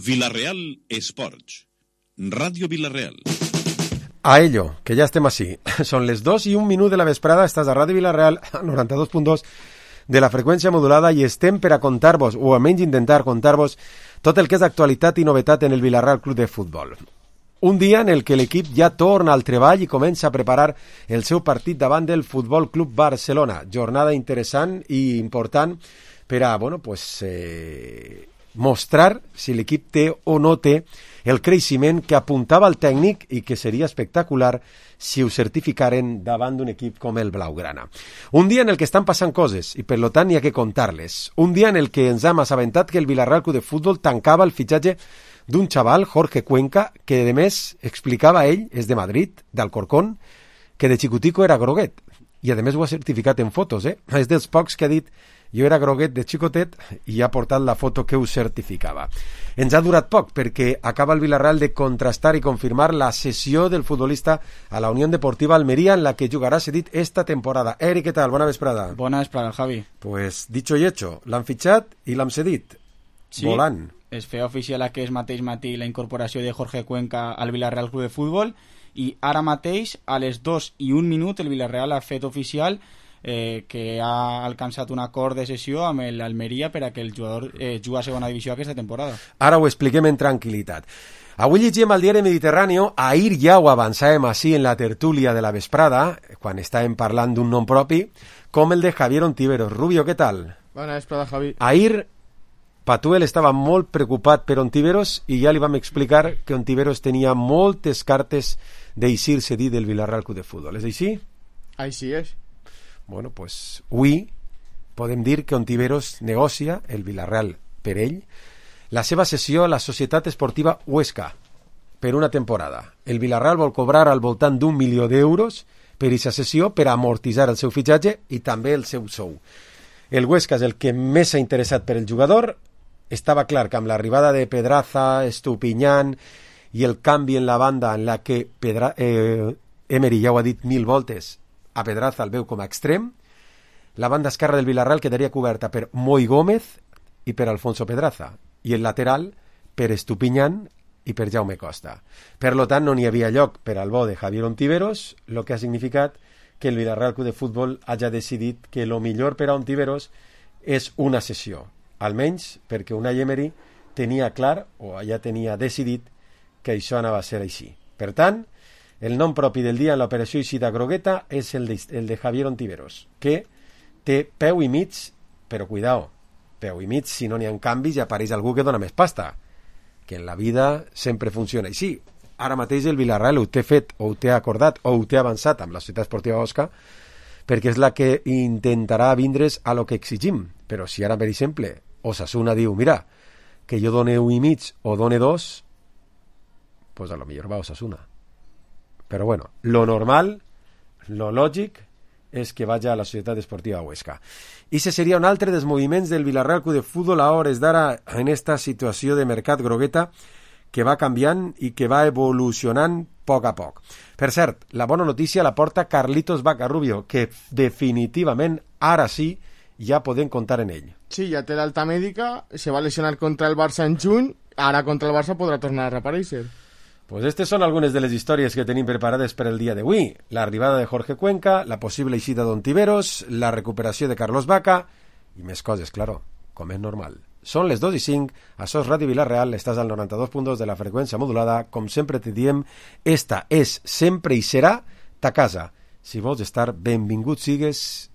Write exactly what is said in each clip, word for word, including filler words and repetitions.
Villarreal Sports, Radio Villarreal. A ello, que ja estem així. Són les dos i un minut de la vesprada, estàs a Ràdio Villarreal, noranta-dos punt dos de la freqüència modulada, i estem per a contar-vos, o almenys intentar contar-vos, tot el que és actualitat i novetat en el Villarreal Club de Futbol. Un dia en el que l'equip ja torna al treball i comença a preparar el seu partit davant del Futbol Club Barcelona. Jornada interessant i important per a, bueno, pues, eh, mostrar si l'equip té o no té el creixement que apuntava el tècnic i que seria espectacular si ho certificaren davant d'un equip com el Blaugrana. Un dia en el que estan passant coses i per tant hi ha que contar-les. Un dia en el que ens hem assabentat que el Villarreal Club de Futbol tancava el fitxatge d'un xaval, Jorge Cuenca, que de més explicava ell, és de Madrid, d'Alcorcón, que de xicutico era groguet. I a més ho ha certificat en fotos, eh? És dels pocs que ha dit jo era groguet de xicotet i ha portat la foto que ho certificava. Ens ha durat poc perquè acaba el Villarreal de contrastar i confirmar la cessió del futbolista a la Unió Deportiva Almería, en la que jugarà cedit esta temporada. Eric, què tal? Bona vesprada. Bona vesprada, Javi. Pues dicho y hecho, l'han fitxat i l'han cedit. Sí, volant. Es feia oficial aquest mateix matí la incorporació de Jorge Cuenca al Villarreal Club de Futbol i ara mateix, a les dos i un minut, el Villarreal ha fet oficial Eh, que ha alcançat un acord de sessió amb l'Almeria per a que el jugador eh, jugui a segona divisió aquesta temporada. Ara ho expliquem en tranquil·litat. Avui llegim al diari Mediterráneo, ahir ja ho avançàvem així en la tertúlia de la vesprada, quan estàvem parlant d'un nom propi, com el de Javier Ontiveros. Rubio, què tal? Bona vesprada, Javi. Ahir Patuel estava molt preocupat per Ontiveros i ja li vam explicar que Ontiveros tenia moltes cartes d'eixir cedit del Villarreal Club de Futbol. És així? Així és. Bueno, pues avui podem dir que Ontiveros negocia, el Villarreal per ell, la seva cessió a la Societat Esportiva Huesca per una temporada. El Villarreal vol cobrar al voltant d'un milió d'euros per aquesta cessió per amortitzar el seu fitxatge i també el seu sou. El Huesca és el que més s'ha interessat per el jugador. Estava clar que amb l'arribada de Pedraza, Estupiñán i el canvi en la banda en la que Pedra, eh, Emery ja ho ha dit mil voltes, a Pedraza el veu com a extrem, la banda esquerra del Villarreal quedaria coberta per Moi Gómez i per Alfonso Pedraza, i el lateral per Estupiñán i per Jaume Costa. Per lo tant, no n'hi havia lloc per al bo de Javier Ontiveros, el que ha significat que el Villarreal Club de Futbol hagi decidit que el millor per a Ontiveros és una cessió, almenys perquè Unai Emery tenia clar, o ja tenia decidit, que això anava a ser així. Per tant, el nom propi del dia en l'operació Eixida Grogueta és el de, el de Javier Ontiveros, que té peu i mig, però cuidao, peu i mig, si no n'hi ha canvis ja apareix algú que dona més pasta, que en la vida sempre funciona així. Ara mateix el Villarreal ho té fet, o ho té acordat, o ho té avançat amb la Societat Esportiva Osca, perquè és la que intentarà vindre's a lo que exigim. Però si ara, per exemple, Osasuna diu, mira, que jo done un i mig o done dos, pues a lo millor va Osasuna. Però bueno, lo normal, lo lògic, és que vagi a la Societat Esportiva Huesca. I ese seria un altre dels moviments del Villarreal Club de Futbol a hores d'ara en esta situació de mercat grogueta que va canviant i que va evolucionant a poc a poc. Per cert, la bona notícia la porta Carlitos Vaca Rubio, que definitivament ara sí ja podem comptar en ell. Sí, ja té l'alta mèdica, se va lesionar contra el Barça en juny, ara contra el Barça podrà tornar a reaparèixer. Pues estas son algunes de les històries que tenim preparades per el dia d'avui. L'arribada de Jorge Cuenca, la possible eixida d'Ontiveros, la recuperació de Carlos Vaca i més coses, claro, com és normal. Són les dos i cinc, això és Ràdio Villarreal, estàs al noranta-dos punt dos de la freqüència modulada. Com sempre te diem, esta és, sempre i serà, ta casa. Si vols estar, benvingut sigues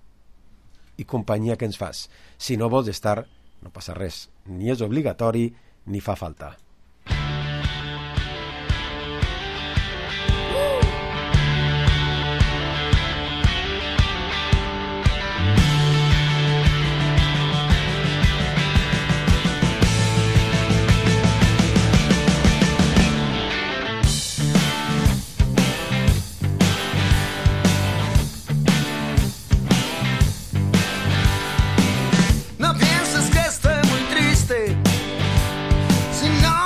i companyia que ens fas. Si no vols estar, no passa res. Ni és obligatori, ni fa falta. No pienses que estoy muy triste, si no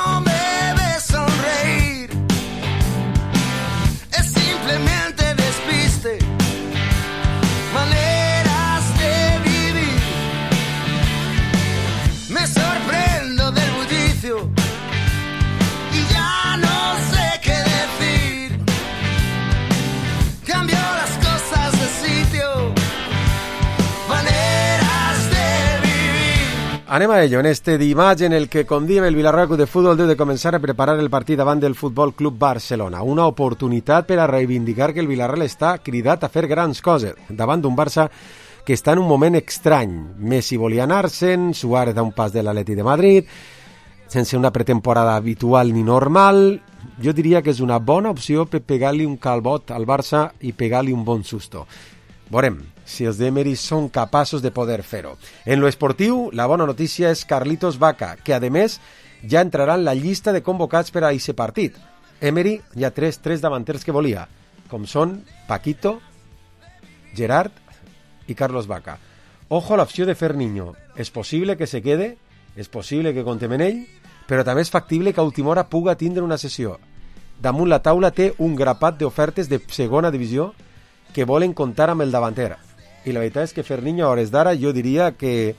Anem a ello, en este dimarts en el que, com diem, el Villarreal Club de Futbol deu de començar a preparar el partit davant del Futbol Club Barcelona. Una oportunitat per a reivindicar que el Villarreal està cridat a fer grans coses davant d'un Barça que està en un moment estrany. Messi volia anar-se'n, Suárez a un pas de l'Atleti de Madrid, sense una pretemporada habitual ni normal. Jo diria que és una bona opció per pegar-li un calbot al Barça i pegar-li un bon susto. Veurem si els d'Emery són capaços de poder fer-ho. En lo esportiu, la bona notícia és Carlitos Vaca, que a més ja entrarà en la llista de convocats per a aquest partit. Emery hi ha tres, tres davanters que volia, com són Paquito, Gerard i Carlos Vaca. Ojo a l'opció de Ferniño. És possible que se quede, és possible que contem en ell, però també és factible que a última hora puga tindre una sessió. Damunt la taula té un grapat d'ofertes de segona divisió que volen comptar amb el davanter. I la veritat és que Ferniño, a hores d'ara, jo diria que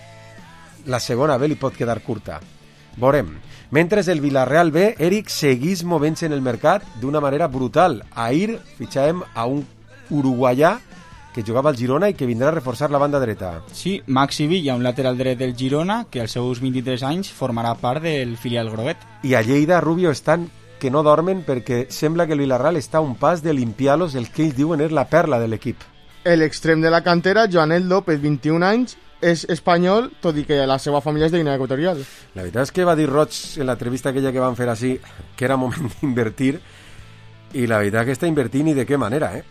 la segona B li pot quedar curta. Veurem. Mentre el Villarreal B, Eric, seguís movent-se en el mercat d'una manera brutal. Ahir fitxàvem a un uruguaià que jugava al Girona i que vindrà a reforçar la banda dreta. Sí, Maxi Villa, un lateral dret del Girona, que als seus vint-i-tres anys formarà part del filial groguet. I a Lleida, Rubio, estan que no dormen perquè sembla que el Villarreal està a un pas de limpiar-los, el que ells diuen és la perla de l'equip. L'extrem de la cantera, Joanel López, vint-i-un anys, és espanyol, tot i que la seva família és de Guinea Equatorial. La veritat és que va dir Roig en l'entrevista aquella que van fer així que era moment d'invertir, i la veritat que està invertint i de què manera, eh?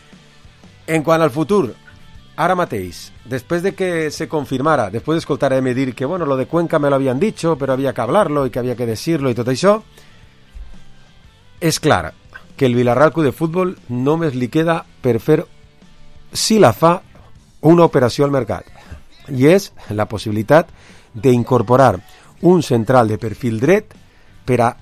En quant al futur, ara mateix, després de que se confirmara, després d'escoltar a M dir que, bueno, lo de Cuenca me lo habían dicho, pero había que hablarlo y que había que decirlo i tot això, és clar que el Villarreal Club de Futbol només li queda per fer, si la fa, una operació al mercat. I és la possibilitat d'incorporar un central de perfil dret per a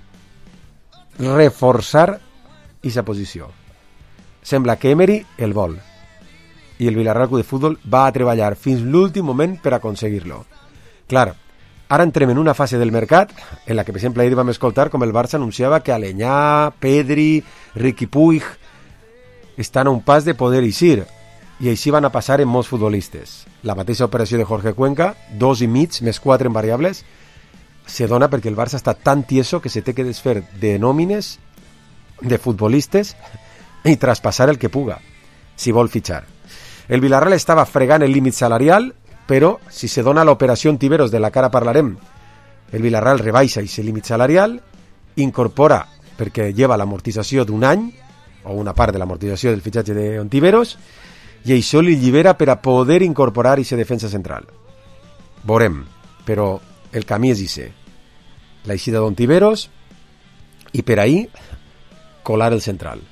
reforçar aquesta posició. Sembla que Emery el vol. I el Villarreal Club de Futbol va a treballar fins l'últim moment per aconseguir-lo. Clar, ara entrem en una fase del mercat en la que, per exemple, ahir vam escoltar com el Barça anunciava que Aleñà, Pedri, Riqui Puig estan a un pas de poder eixir, i així van a passar en molts futbolistes. La mateixa operació de Jorge Cuenca, dos i mig més quatre en variables, se dona perquè el Barça està tan tieso que se té que desfer de nòmines, de futbolistes, i traspassar el que puga, si vol fitxar. El Villarreal estava fregant el límit salarial, però si se dona l'operació Ontiveros, de la cara parlarem, el Villarreal rebaixa aquest límit salarial, incorpora, perquè lleva l'amortització d'un any, o una part de l'amortització del fitxatge d'Ontiveros, i això li llibera per a poder incorporar aquesta defensa central. Veurem, però el camí és ixe. L'eixida d'Ontiveros i per ahir colar el central.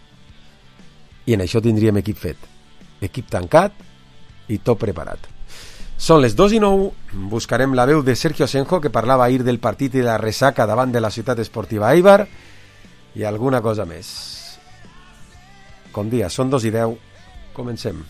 I en això tindríem equip fet. Equip tancat i tot preparat. Són les dos i nou, buscarem la veu de Sergio Asenjo, que parlava ahir del partit i de la ressaca davant de la ciutat esportiva Eibar, i alguna cosa més. Com dia, són dos i deu, comencem.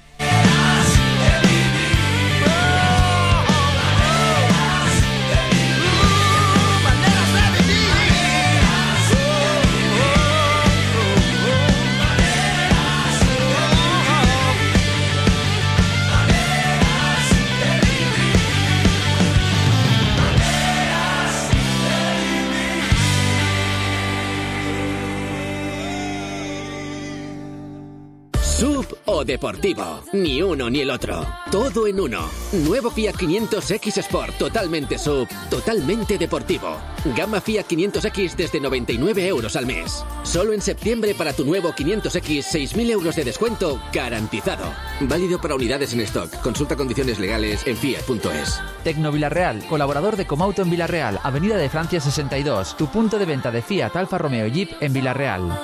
Sub o deportivo, ni uno ni el otro, todo en uno. Nuevo Fiat quinientos X Sport, totalmente sub, totalmente deportivo. Gama Fiat quinientos X desde noventa y nueve euros al mes. Solo en septiembre para tu nuevo quinientos X, seis mil euros de descuento garantizado. Válido para unidades en stock. Consulta condiciones legales en fiat punto es. Tecno Villarreal, colaborador de Comauto en Villarreal, Avenida de Francia sesenta y dos, tu punto de venta de Fiat, Alfa Romeo y Jeep en Villarreal.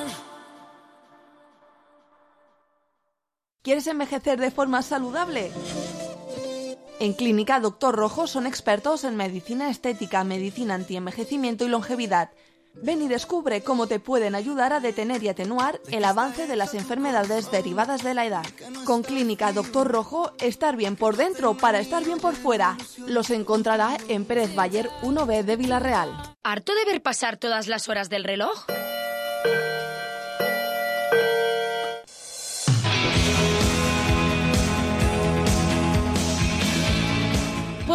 ¿Quieres envejecer de forma saludable? En Clínica Doctor Rojo son expertos en medicina estética, medicina antienvejecimiento y longevidad. Ven y descubre cómo te pueden ayudar a detener y atenuar el avance de las enfermedades derivadas de la edad. Con Clínica Doctor Rojo, estar bien por dentro para estar bien por fuera. Los encontrará en Pérez Bayer uno B de Villarreal. ¿Harto de ver pasar todas las horas del reloj?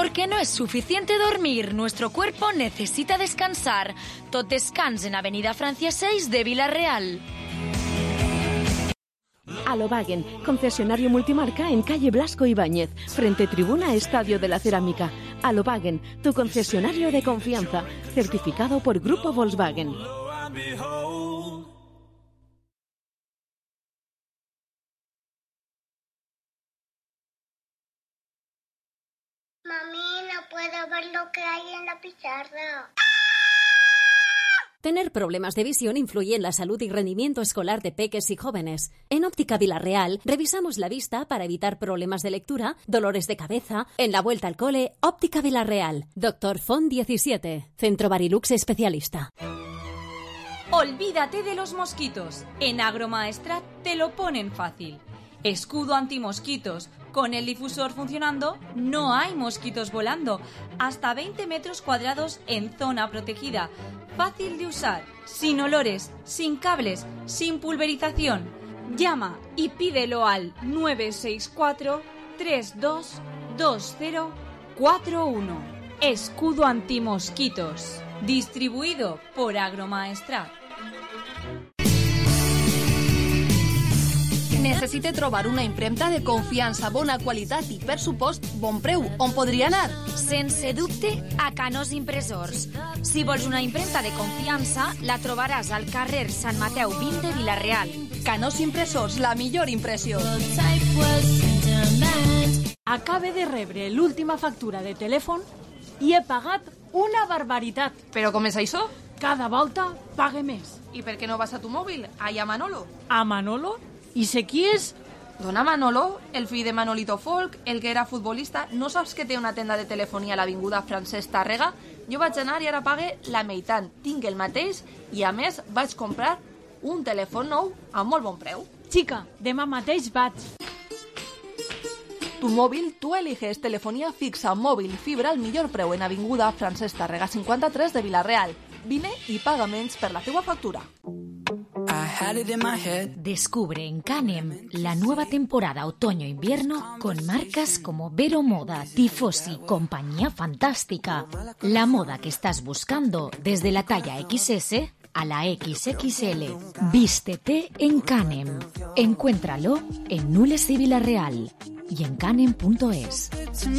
Porque no es suficiente dormir, nuestro cuerpo necesita descansar. Tot descans en Avenida Francia seis de Villarreal. Alobagen, concesionario multimarca en calle Blasco Ibáñez, frente tribuna Estadio de la Cerámica. Alobagen, tu concesionario de confianza, certificado por Grupo Volkswagen. Mami, no puedo ver lo que hay en la pizarra. Tener problemas de visión influye en la salud y rendimiento escolar de peques y jóvenes. En Óptica Villarreal revisamos la vista para evitar problemas de lectura, dolores de cabeza. En la vuelta al cole, Óptica Villarreal. Doctor Font diecisiete, Centro Barilux especialista. Olvídate de los mosquitos. En Agromaestrat te lo ponen fácil. Escudo antimosquitos. Con el difusor funcionando, no hay mosquitos volando. Hasta veinte metros cuadrados en zona protegida. Fácil de usar, sin olores, sin cables, sin pulverización. Llama y pídelo al nueve seis cuatro, tres dos dos cero cuatro uno. Escudo antimosquitos. Distribuido por Agromaestrat. Necessite trobar una impremta de confiança, bona qualitat i, per supost, bon preu. On podria anar? Sense dubte, a Canós Impressors. Si vols una impremta de confiança, la trobaràs al carrer Sant Mateu vint de Vila-real. Canós Impressors, la millor impressió. Acabe de rebre l'última factura de telèfon i he pagat una barbaritat. Però com és això? Cada volta pague més. I per què no vas a tu mòbil? Allà a Manolo. A Manolo? I sé qui és? Dona Manolo, el fill de Manolito Folk, el que era futbolista. No saps que té una tenda de telefonia a l'avinguda Francesc Tàrrega? Jo vaig anar i ara pague la meitat. Tinc el mateix i, a més, vaig comprar un telèfon nou a molt bon preu. Xica, demà mateix vaig. Tu mòbil, tu eliges telefonia fixa, mòbil, fibra al millor preu en avinguda Francesc Tàrrega cinquanta-tres de Vila-real. Vine i paga menys per la teua factura. Descubre en Canem la nueva temporada otoño-invierno con marcas como Vero Moda, Tifosi, Compañía Fantástica. La moda que estás buscando desde la talla equis ese a la equis equis ele. Vístete en Canem. Encuéntralo en Nules y Villarreal y en canem punto es.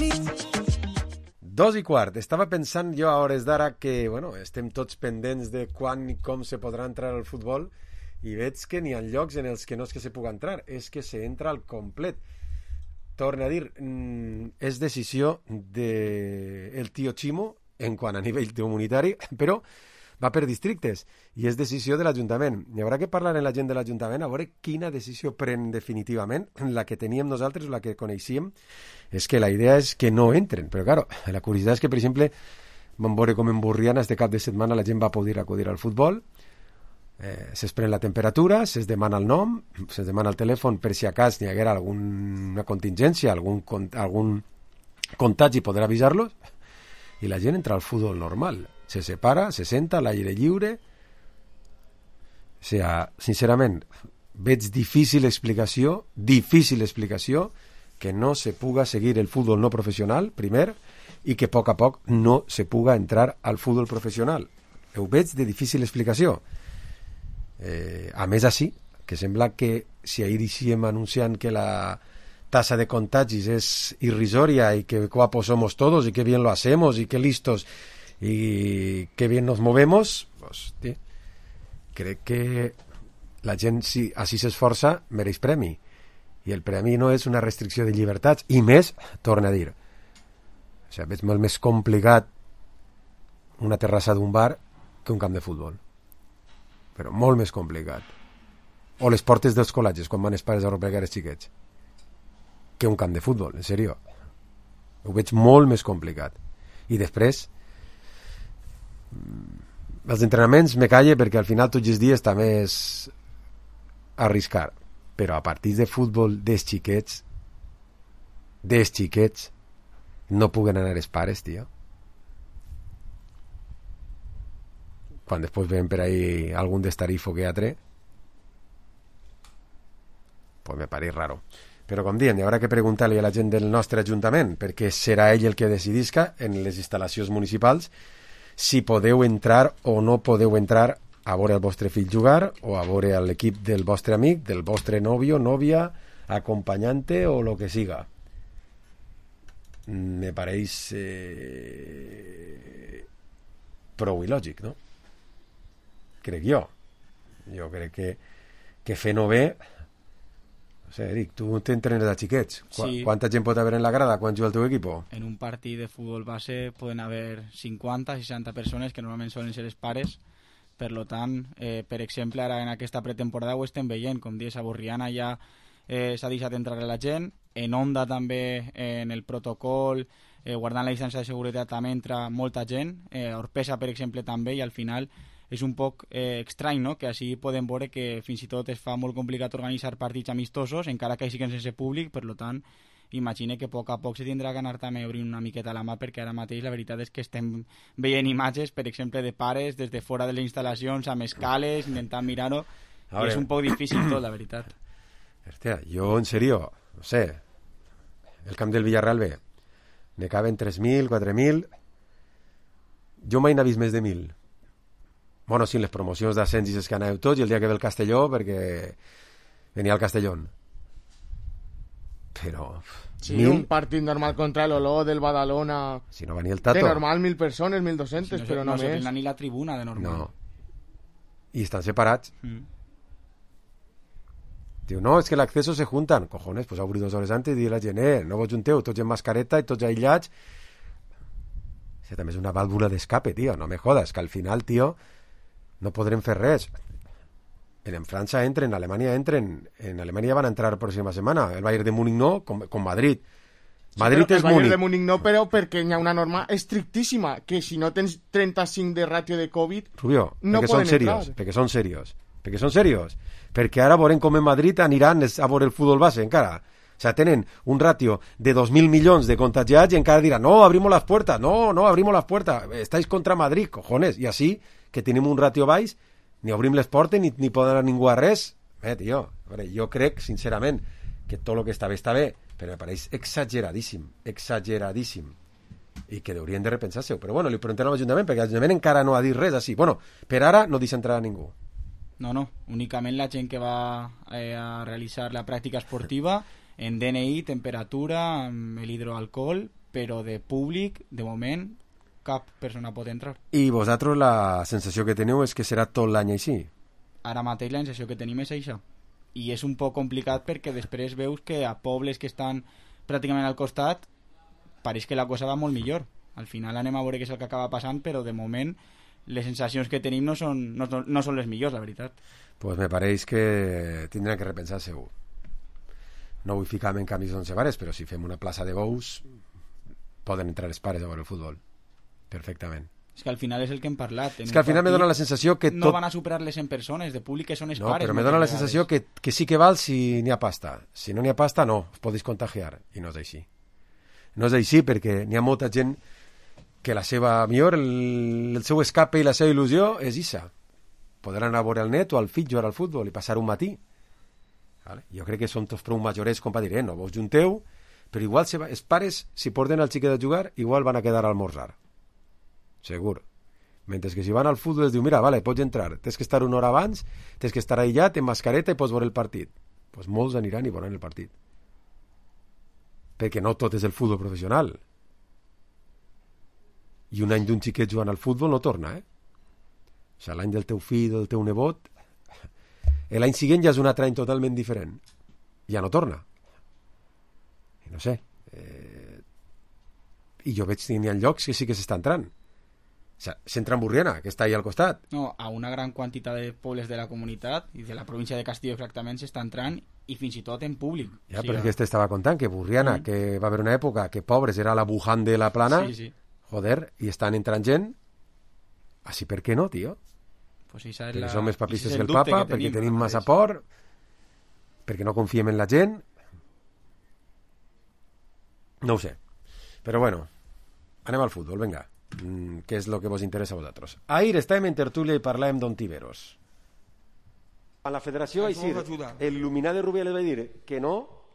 Dos i quart. Estava pensant jo a hores d'ara que, bueno, estem tots pendents de quan i com se podrà entrar al futbol i veig que n'hi ha llocs en els que no és que se pugui entrar, és que se entra al complet. Torne a dir, és decisió del tio Ximo en quant a nivell comunitari, però va per districtes i és decisió de l'Ajuntament. Hi haurà que parlar amb la gent de l'Ajuntament a veure quina decisió pren definitivament. La que teníem nosaltres, la que coneixíem, és que la idea és que no entren. Però, claro, la curiositat és que, per exemple, vam veure com en Borriana este cap de setmana la gent va poder acudir al futbol, eh, s'es pren la temperatura, s'es demana el nom, s'es demana el telèfon per si a cas n'hi haguera alguna contingència, algun, algun contagi, poder avisar-los, i la gent entra al futbol normal. Se separa, se senta a l'aire lliure. O sea, sincerament, veig difícil explicació, difícil explicació que no se puga seguir el futbol no professional, primer, i que a poc a poc no se puga entrar al futbol professional. Ho veig de difícil explicació. Eh, a més, així, que sembla que si ahir dixíem anunciant que la tasa de contagis és irrisòria i que guapos somos todos y que bien lo hacemos y que listos y que bien nos movemos, pues, tí, crec que la gent, si així s'esforça, mereix premi. I el premi no és una restricció de llibertats, i més, torna a dir, o sigui, és molt més complicat una terrassa d'un bar que un camp de futbol. Però molt més complicat. O les portes dels col·legis, quan van els pares a arreplegar els xiquets, que un camp de futbol, en sèrio. Ho veig molt més complicat. I després, els entrenaments me calle perquè al final tots els dies també és arriscar. Però a partir de futbol dels xiquets, dels xiquets, no puguen anar els pares, tio. Quan després ven per ahí algun destarifo que atre, pues me pareix raro. Però, com diem, hi haurà que preguntar-li a la gent del nostre Ajuntament, perquè serà ell el que decidisca en les instal·lacions municipals si podeu entrar o no podeu entrar a veure el vostre fill jugar o a veure l'equip del vostre amic, del vostre nòvio, nòvia, acompanyante o lo que siga. Me pareix eh, prou il·lògic, no? Crec jo. Jo crec que, que fent-ho bé... No sé, Eric, tu t'entrenes de xiquets. Qu Sí. Quanta gent pot haver en la grada quan juga el teu equip? En un partit de futbol base poden haver cinquanta, seixanta persones, que normalment solen ser els pares. Per lo tant, eh, per exemple, ara en aquesta pretemporada ho estem veient, com dius, a Borriana ja eh, s'ha deixat entrar la gent, en Onda també, eh, en el protocol, eh, guardant la distància de seguretat també entra molta gent, eh, a Orpesa, per exemple, també, i al final és un poc eh, estrany, no?, que així podem veure que fins i tot es fa molt complicat organitzar partits amistosos, encara que siguin sense públic. Per lo tant, imagine que a poc a poc se tindrà que anar també obrint una miqueta la mà, perquè ara mateix la veritat és que estem veient imatges, per exemple, de pares des de fora de les instal·lacions amb escales, intentant mirar-ho, i és un poc difícil tot, la veritat. Hòstia, jo, en serio, no sé, el camp del Villarreal B, ne caben tres mil, quatre mil, jo mai n'he vist més de mil. Bueno, sí, les promocions d'ascens i les que aneu tots, i el dia que ve el Castelló, perquè venia al Castellón. Però... Sí, mil... un partit normal contra el Oló del Badalona... Si no va ni el Tato. De normal, mil persones, mil doscentes, Si no, però no no més. No ni la tribuna, de normal. No. I estan separats. Mm. Diu, no, és que l'acceso se juntan. Cojones, pues obrir dues hores antes i dir a la gent, eh, no vos junteu, tots en mascareta i tots aïllats. O sigui, també és una vàlvula d'escape, tio, no me jodas, que al final, tio, no podrem fer res. En França entren, en Alemanya entren, en Alemanya van entrar la pròxima setmana, el Bayern de Múnich no, com, com Madrid. Madrid sí, és el Bayern Múnich. de Múnich no, però perquè hi ha una norma estrictíssima, que si no tens trenta-cinc de ràtio de Covid, Rubio, no perquè poden són serios, entrar. perquè són serios, perquè són serios, perquè ara veurem com en Madrid aniran a veure el futbol base encara. O sea, tenen un ratio de dos mil milions de contagiats i encara diran, no, abrimos las puertas, no, no, abrimos las puertas, estáis contra Madrid, cojones, i així, que tenim un ratio baix, ni obrim les portes, ni, ni poden anar ningú a res. Eh, tio, a veure, jo crec, sincerament, que tot el que està bé, està bé, però me pareix exageradíssim, exageradíssim, i que haurien de repensar-se-ho. Però bueno, li preguntem a l'Ajuntament, perquè l'Ajuntament encara no ha dit res així. Bueno, per ara no deixa entrar a ningú. No, no, únicament la gent que va eh, a realitzar la pràctica esportiva en D N I, temperatura, amb l'hidroalcohol, però de públic, de moment, cap persona pot entrar. I vosaltres la sensació que teniu és que serà tot l'any així? Ara mateix la sensació que tenim és això. I és un poc complicat perquè després veus que a pobles que estan pràcticament al costat pareix que la cosa va molt millor. Al final anem a veure què és el que acaba passant, però de moment les sensacions que tenim no són, no, no són les millors, la veritat. Pues me pareix que tindran que repensar-se-ho. No vull ficar-me en canvis d'onze pares, però si fem una plaça de bous poden entrar els pares a veure el futbol. Perfectament. És que al final és el que hem parlat. És que al final me dona la sensació que tot... No van a superar les cent persones, de públic que són els no, pares. però me dona la sensació que, que sí que val si n'hi ha pasta. Si no n'hi ha pasta, no, us podeu contagiar. I no és així. No és així perquè n'hi ha molta gent que la seva, millor, el, el seu escape i la seva il·lusió és ixa. Poder anar a veure el net o al fill jugar al futbol i passar un matí. Vale? Jo crec que són tots prou majorets com per dir, eh, no vos junteu, però igual se va, els pares, si porten el xiquet a jugar, igual van a quedar a almorzar. Segur. Mentre que si van al futbol es diu, mira, vale, pots entrar, tens que estar una hora abans, tens que estar aïllat, en mascareta i pots veure el partit. Doncs pues molts aniran i veuran el partit. Perquè no tot és el futbol professional. I un any d'un xiquet jugant al futbol no torna, eh? O sigui, l'any del teu fill, del teu nebot, l'any següent ja és un altre any totalment diferent. Ja no torna. I no sé. Eh... I jo veig que n'hi ha llocs que sí que s'està entrant. O sigui, s'entra en Borriana, que està ahí al costat. No, a una gran quantitat de pobles de la comunitat i de la província de Castillo exactament s'està entrant i fins i tot en públic. Ja, o sigui, però és que este estava contant que Borriana, mm. que va haver una època que pobres era la Wuhan de la plana, sí, sí. Joder, i estan entrant gent, així per què no, tio? Pues sí, perquè la... som més papistes que el papa, que perquè tenim massa por, perquè no confiem en la gent. No ho sé. Però bueno, anem al futbol, vinga. Mm, què és el que vos interessa a vosaltres? Ahir estàvem en tertúlia i parlàvem d'Ontiveros. A la federació, així, el luminat de Rubiales va dir que no,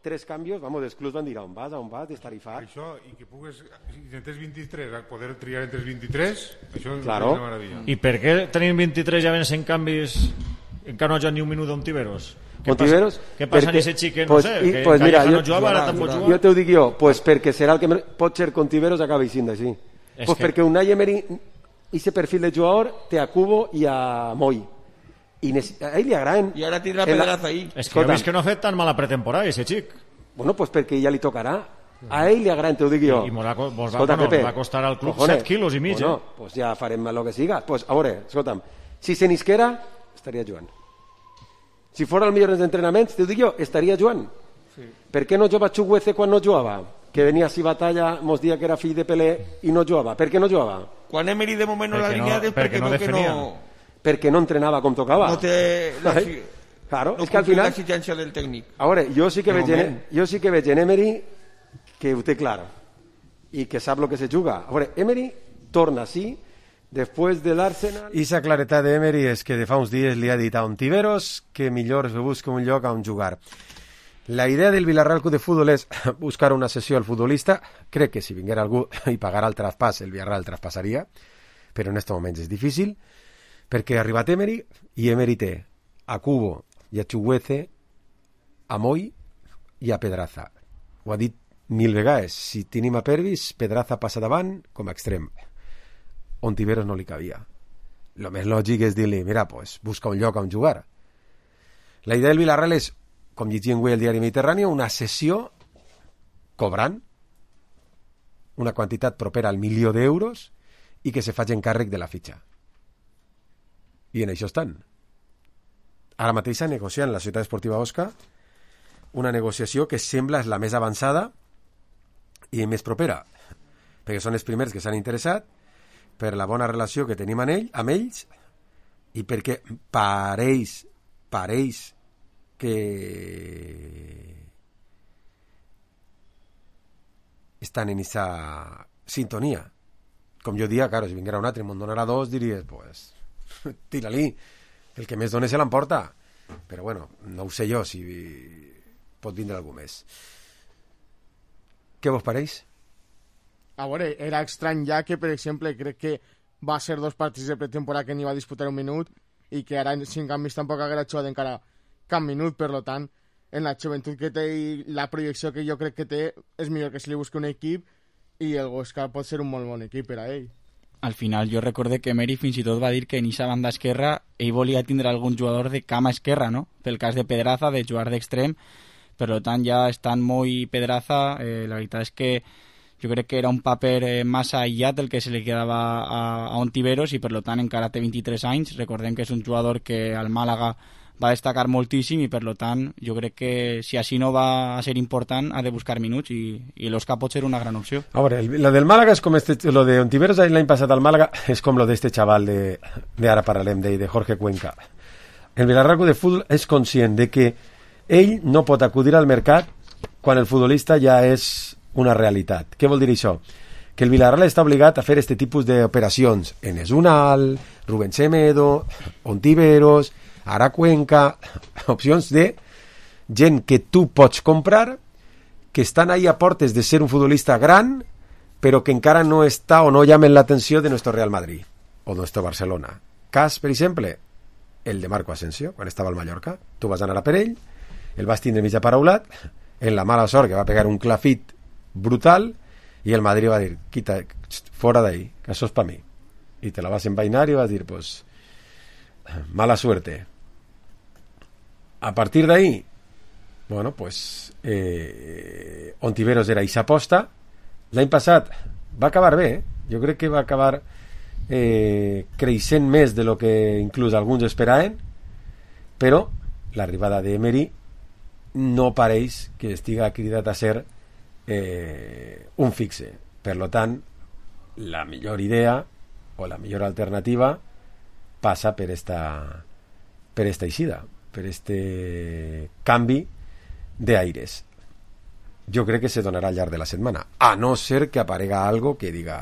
tres canvis, vamos, els clubs van dir on vas, on vas, destarifat. Això, i que pugues, si tens vint-i-tres, poder triar entre els vint-i-tres, això claro. és una meravella. I per què tenint vint-i-tres ja ven cent canvis, encara no hi ha ni un minut d'Ontiveros? Què Ontiveros, passa, què passa perquè, en aquest xic, no pues, sé, i, que, pues que mira, no jo, jugava, ara tampoc jo, juga? jo t'ho dic jo, pues perquè serà el que pot ser que Ontiveros acabi sent així. Pues que... perquè Unai Emery, ese perfil de jugador, té a Cubo i a Moi. I a ell li agraden. I ara tindrà Pedraza ahí. És que jo he vist que no ha fet tan mala pretemporada, ese xic. Bueno, pues perquè ja li tocarà. A ell li agraden, t'ho dic jo. I mos va, mos va, Escolta, bueno, Pepe, va costar al club cojones, set quilos i mig. Bueno, eh? pues ja farem el que siga. Pues, a veure, escolta'm, si se n'isquera, estaria jugant. Si fora el millor dels entrenaments, t'ho dic jo, estaria jugant. Sí. Per què no jugava Chukwueze quan no jugava? Que venia a si batalla, mos dia que era fill de Pelé i no jugava. Per què no jugava? Quan Emery de moment no l'ha alineat és perquè, perquè no, que no... Perquè no entrenava com tocava. No té la, claro, no és que al final... l'exigència del tècnic. A veure, jo sí que, de veig en, jo sí que veig en Emery que ho té clar i que sap el que se juga. A veure, Emery torna sí després de l'Arsenal. I la claretat d'Emery és que de fa uns dies li ha dit a Ontiveros que millor es busca un lloc on jugar. La idea del Villarreal Club de Fútbol és buscar una sessió al futbolista. Crec que si vinguera algú i pagara el traspàs, el Villarreal traspassaria, però en aquest moment és difícil, perquè ha arribat Emery i Emery té a Cubo i a Chukwueze, a Moi i a Pedraza. Ho ha dit mil vegades. Si tenim a Pervis, Pedraza passa davant com a extrem. Ontiveros no li cabia. Lo més lògic és dir-li, mira, pues, busca un lloc on jugar. La idea del Villarreal és, com llegim avui al diari Mediterrani, una sessió cobrant una quantitat propera al milió d'euros i que se faci encàrrec de la fitxa. I en això estan. Ara mateix s'ha negociat en la Ciutat Esportiva Osca una negociació que sembla és la més avançada i més propera, perquè són els primers que s'han interessat per la bona relació que tenim amb, ell, amb ells i perquè pareix, pareix que estan en aquesta sintonia. Com jo dia, claro, si vinguera un altre i me'n donarà dos, diries, pues, tira-li, el que més dona se l'emporta. Però bueno, no ho sé jo, si pot vindre algú més. Què vos pareix? A veure, era estrany ja que, per exemple, crec que va ser dos partits de pretemporada que n'hi va disputar un minut i que ara, sin canvis, tampoc haguera jugat encara cap minut, per lo tant, en la joventut que té i la projecció que jo crec que té, és millor que se li busqui un equip i el Huesca pot ser un molt bon equip per a ell. Al final jo recorde que Emery fins i tot va dir que en aquesta banda esquerra ell volia tindre algun jugador de cama esquerra, no? Pel cas de Pedraza, de jugar d'extrem. Per tant, ja estan Moi i Pedraza. Eh, la veritat és que jo crec que era un paper eh, massa aïllat el que se li quedava a, a Ontiveros i per tant encara té vint-i-tres anys. Recordem que és un jugador que al Màlaga va destacar moltíssim i per tant jo crec que si així no va a ser important ha de buscar minuts i, i l'Osca pot ser una gran opció. A veure, lo del Màlaga és com este, lo de Ontiveros l'any passat al Màlaga és com lo d'este xaval de, de ara parlarem de, de Jorge Cuenca. El Villarreal Club de Fútbol és conscient de que ell no pot acudir al mercat quan el futbolista ja és una realitat. Què vol dir això? Que el Villarreal està obligat a fer este tipus d'operacions. Enes Unal, Rubén Semedo, Ontiveros, ara Cuenca, opcions de gent que tu pots comprar, que estan ahí a portes de ser un futbolista gran, però que encara no està o no llamen l'atenció de nuestro Real Madrid o nuestro Barcelona. Cas, per exemple, el de Marco Asensio, quan estava al Mallorca. Tu vas anar a per ell, el vas tindre mig aparaulat, en la mala sort que va pegar un clafit brutal, i el Madrid va dir, quita, fora d'ahí, que això és per mi. I te la vas envainar i vas dir, pues, mala suerte. A partir de ahí, bueno, pues, eh, Ontiveros era esa aposta. L'any passat va acabar bé, eh? Jo crec que va acabar eh, creixent més de lo que inclús alguns esperaven, però l'arribada d'Emery no pareix que estiga cridat a ser eh, un fixe. Per lo tant, la millor idea o la millor alternativa passa per esta per esta eixida, per este canvi d'aires. Jo crec que se donarà al llarg de la setmana, a no ser que aparega algo que diga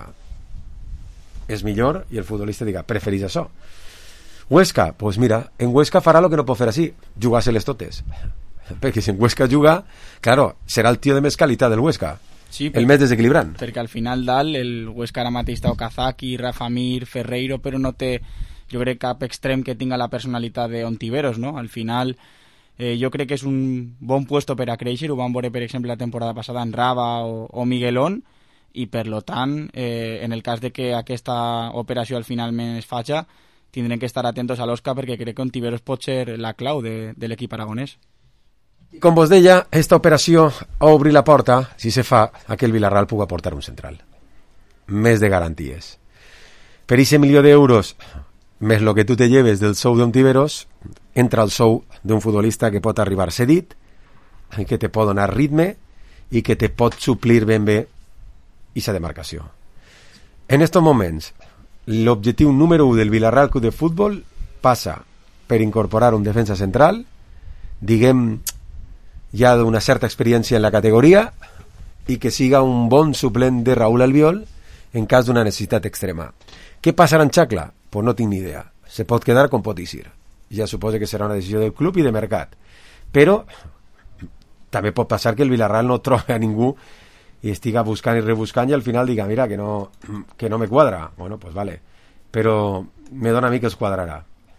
és millor i el futbolista diga preferís això. Huesca, pues mira, en Huesca farà el que no pot fer així, jugar-se-les totes. perquè si en Huesca juga, claro, serà el tio de més qualitat del Huesca, sí, el més desequilibrant. Perquè al final dalt el Huesca ara mateix està Okazaki, Rafa Mir, Ferreiro, però no té, jo crec, cap extrem que tinga la personalitat d'Ontiveros, no? Al final eh, jo crec que és un bon puesto per a créixer, ho vam veure per exemple la temporada passada en Raba o, o Miguelón, i per lo tant, eh, en el cas de que aquesta operació al final es faci, tindrem que estar atentos a l'Osca perquè crec que Ontiveros pot ser la clau de, de l'equip aragonès. Com vos deia, esta operació ha obrir la porta, si se fa, a que el Villarreal pugui aportar un central. Més de garanties. Per aquest milió d'euros, més el que tu te lleves del sou d'Ontiveros, entra el sou d'un futbolista que pot arribar cedit, que te pot donar ritme i que te pot suplir ben bé aquesta demarcació. En estos moments, l'objectiu número u del Villarreal Club de Futbol passa per incorporar un defensa central, diguem, ja d'una certa experiència en la categoria i que siga un bon suplent de Raúl Albiol en cas d'una necessitat extrema. Què passarà en Xacla? Pues no tinc ni idea. Se pot quedar com pot eixir. Ja suposa que serà una decisió del club i de mercat. Però també pot passar que el Villarreal no trobi a ningú i estiga buscant i rebuscant i al final diga, mira, que no, que no me quadra. Bueno, pues vale. Però me dona a mi que es quadrarà.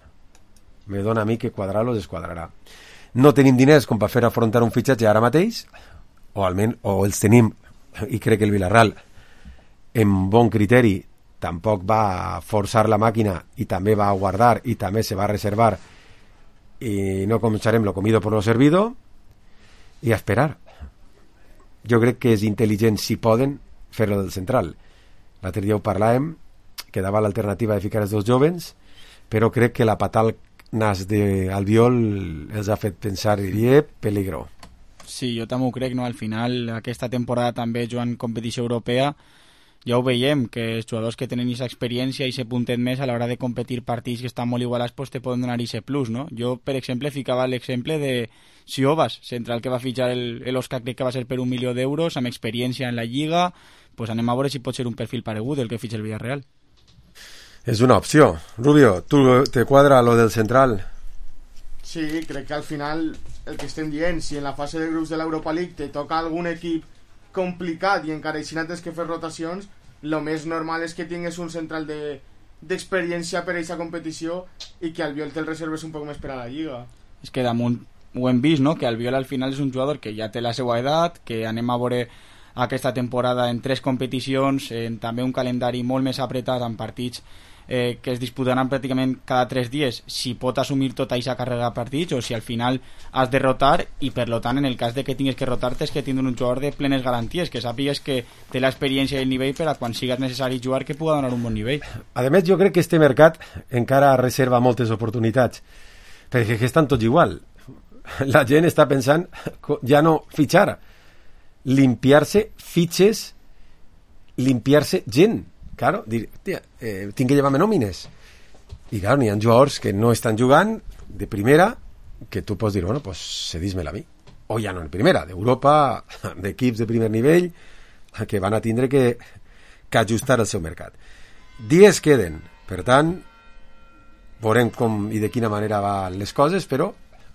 Me dona a mi que quadrar-los es quadrarà. No tenim diners com per fer afrontar un fitxatge ara mateix, o almenys o els tenim, i crec que el Villarreal en bon criteri tampoc va forçar la màquina i també va guardar i també se va reservar i no començarem lo comido por lo servido i a esperar. Jo crec que és intel·ligent, si poden, fer-lo del central. L'altre dia ho parlàvem, quedava l'alternativa de ficar els dos jovens, però crec que la patal nas d'Albiol els ha fet pensar, diria, peligro. Sí, jo també ho crec, no? Al final, aquesta temporada també jugant competició europea, ja ho veiem, que els jugadors que tenen aquesta experiència i se punten més a l'hora de competir partits que estan molt igualats, pues te poden donar aquest plus, no? Jo, per exemple, ficava l'exemple de Siobas, central que va fitxar l'Osca, crec que va ser per un milió d'euros, amb experiència en la Lliga, pues anem a veure si pot ser un perfil paregut el que fitxa el Villarreal. És una opció. Rubio, ¿tú te cuadra lo del central? Sí, crec que al final el que estem dient, si en la fase de grups de l'Europa League te toca algun equip complicat i encara així tens que fer rotacions, el més normal és que tingues un central de d'experiència per a aquesta competició i que Albiol te'l reserves un poc més per a la Lliga. És que damunt ho hem vist, no? Que Albiol al final és un jugador que ja té la seva edat, que anem a veure aquesta temporada en tres competicions, en també un calendari molt més apretat, amb partits eh, que es disputaran pràcticament cada tres dies, si pot assumir tota aquesta càrrega de partits o si al final has de rotar, i per lo tant en el cas de que tingues que rotar-te és que tindre un jugador de plenes garanties, que sàpigues que té l'experiència i el nivell per a quan sigues necessari jugar que puga donar un bon nivell. A més, jo crec que este mercat encara reserva moltes oportunitats, perquè que estan tots igual. La gent està pensant ja no fitxar, limpiar-se fitxes, limpiar-se gent. Claro, dir, tia, eh, tinc que llevar-me nòmines. I claro, n'hi ha jugadors que no estan jugant de primera, que tu pots dir, bueno, pues cedís-me-la a mi. O ja no en primera, d'Europa, d'equips de primer nivell, que van a tindre que, que ajustar el seu mercat. Dies queden, per tant, veurem com i de quina manera van les coses, però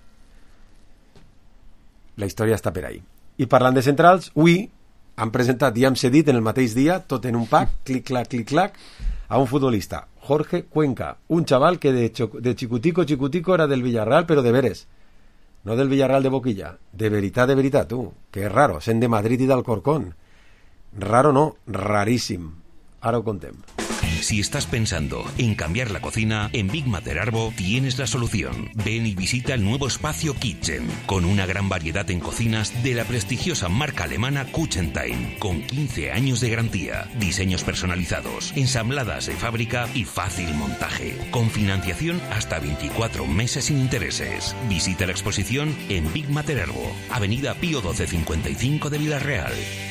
la història està per ahí. I parlant de centrals, avui han presentat i han cedit en el mateix dia, tot en un pack, clic-clac, clic-clac, a un futbolista, Jorge Cuenca, un chaval que de, de chicutico, chicutico era del Villarreal, pero de veres, no del Villarreal de Boquilla, de veritat, de veritat, tu, que és raro, sent de Madrid i d'Alcorcón. Raro no, raríssim. Ara ho contem. Si estás pensando en cambiar la cocina, en Big Mater Arbo tienes la solución. Ven y visita el nuevo espacio Kitchen, con una gran variedad en cocinas de la prestigiosa marca alemana Kuchentime, con quince años de garantía, diseños personalizados, ensambladas de fábrica y fácil montaje, con financiación hasta veinticuatro meses sin intereses. Visita la exposición en Big Mater Arbo, Avenida Pío doce cincuenta y cinco de Villarreal.